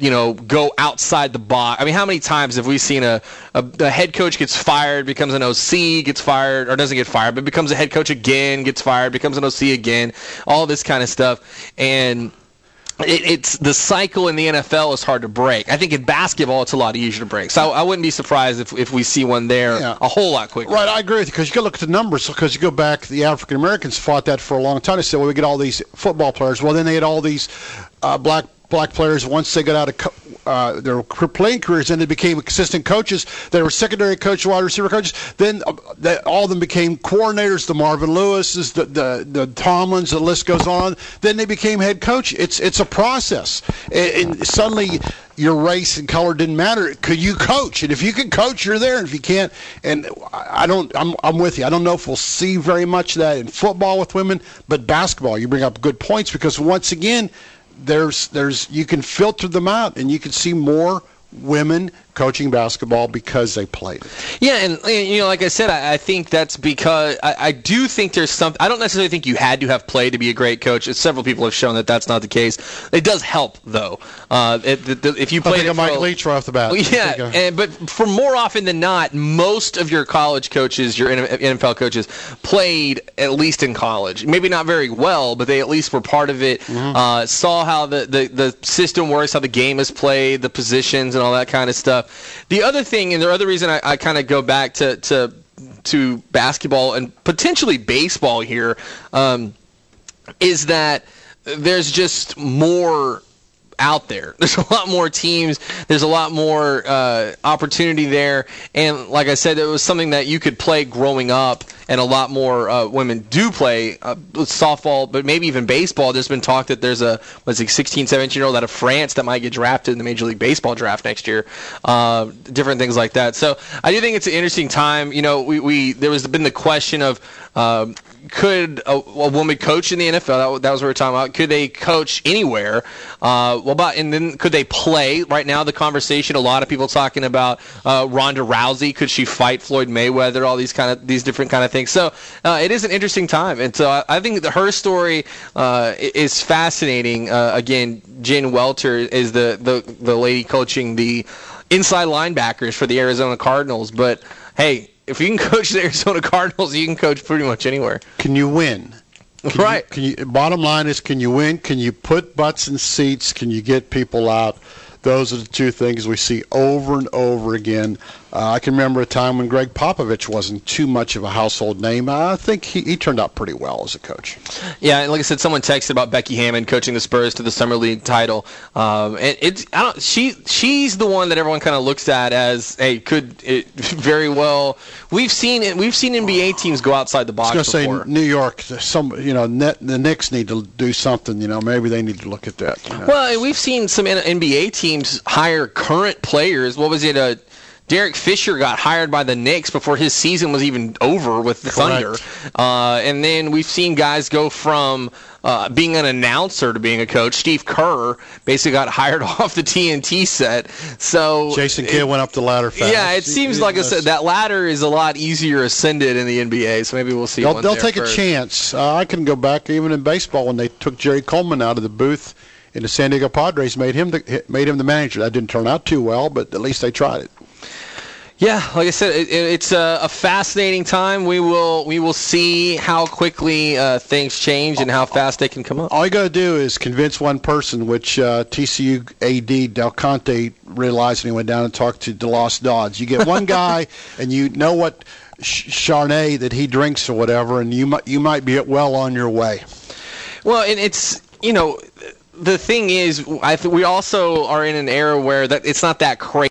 Speaker 9: go outside the box. I mean, how many times have we seen a head coach gets fired, becomes an OC, gets fired, or doesn't get fired, but becomes a head coach again, gets fired, becomes an OC again, all this kind of stuff. And it's the cycle in the NFL is hard to break. I think in basketball it's a lot easier to break. So I wouldn't be surprised if we see one there a whole lot quicker.
Speaker 13: Right, I agree with you, because you got to look at the numbers. Because you go back, the African Americans fought that for a long time. They said, well, we get all these football players. Well, then they had all these black players. Once they got out of their playing careers, then they became assistant coaches. They were secondary coach, wide receiver coaches. Then all of them became coordinators. The Marvin Lewis's, the Tomlins, the list goes on. Then they became head coach. It's a process, and suddenly your race and color didn't matter. Could you coach? And if you can coach, you're there. And if you can't, and I'm with you. I don't know if we'll see very much of that in football with women, but basketball, you bring up good points, because once again, there's you can filter them out, and you can see more women coaching basketball because they played it.
Speaker 9: Yeah, and like I said, I think that's because I do think there's some. I don't necessarily think you had to have played to be a great coach. Several people have shown that that's not the case. It does help, though. If you played,
Speaker 13: I think of Mike Leach right off the bat.
Speaker 9: Yeah, but for more often than not, most of your college coaches, your NFL coaches, played at least in college. Maybe not very well, but they at least were part of it. Mm-hmm. Saw how the system works, how the game is played, the positions, and all that kind of stuff. The other thing, and the other reason I kind of go back to basketball and potentially baseball here, is that there's just more out there. There's a lot more teams. There's a lot more opportunity there. And like I said, it was something that you could play growing up, and a lot more women do play softball, but maybe even baseball. There's been talk that there's a 16, 17-year-old out of France that might get drafted in the Major League Baseball draft next year. Different things like that. So I do think it's an interesting time. There was been the question of could a woman coach in the NFL? That was what we were talking about. Could they coach anywhere? And then could they play? Right now, the conversation, a lot of people talking about Ronda Rousey. Could she fight Floyd Mayweather? All these different kind of things. So it is an interesting time, and so I think her story is fascinating. Again, Jen Welter is the lady coaching the inside linebackers for the Arizona Cardinals. But hey, if you can coach the Arizona Cardinals, you can coach pretty much anywhere.
Speaker 13: Can you win? Bottom line is, can you win? Can you put butts in seats? Can you get people out? those are the two things we see over and over again. I can remember a time when Greg Popovich wasn't too much of a household name. I think he turned out pretty well as a coach.
Speaker 9: Yeah, and like I said, someone texted about Becky Hammon coaching the Spurs to the Summer League title. And she's the one that everyone kind of looks at as, hey, could it very well. We've seen NBA teams go outside the box
Speaker 13: I was going
Speaker 9: before.
Speaker 13: to say New York. The Knicks need to do something. Maybe they need to look at that.
Speaker 9: Well, and we've seen some NBA teams hire current players. What was it? Derek Fisher got hired by the Knicks before his season was even over with the Thunder. And then we've seen guys go from being an announcer to being a coach. Steve Kerr basically got hired off the TNT set. So
Speaker 13: Jason Kidd went up the ladder fast.
Speaker 9: Yeah, it seems like I said, that ladder is a lot easier ascended in the NBA. So maybe we'll see.
Speaker 13: They'll take a chance. I can go back even in baseball when they took Jerry Coleman out of the booth in the San Diego Padres, made him the manager. That didn't turn out too well, but at least they tried it.
Speaker 9: Yeah, like I said, it's a fascinating time. We will see how quickly things change and how fast they can come up.
Speaker 13: All you got to do is convince one person, which TCU AD Del Conte realized when he went down and talked to DeLoss Dodds. You get one guy, and you know what Chardonnay that he drinks or whatever, and you might be well on your way.
Speaker 9: Well, and it's the thing is, we also are in an era where that it's not that crazy.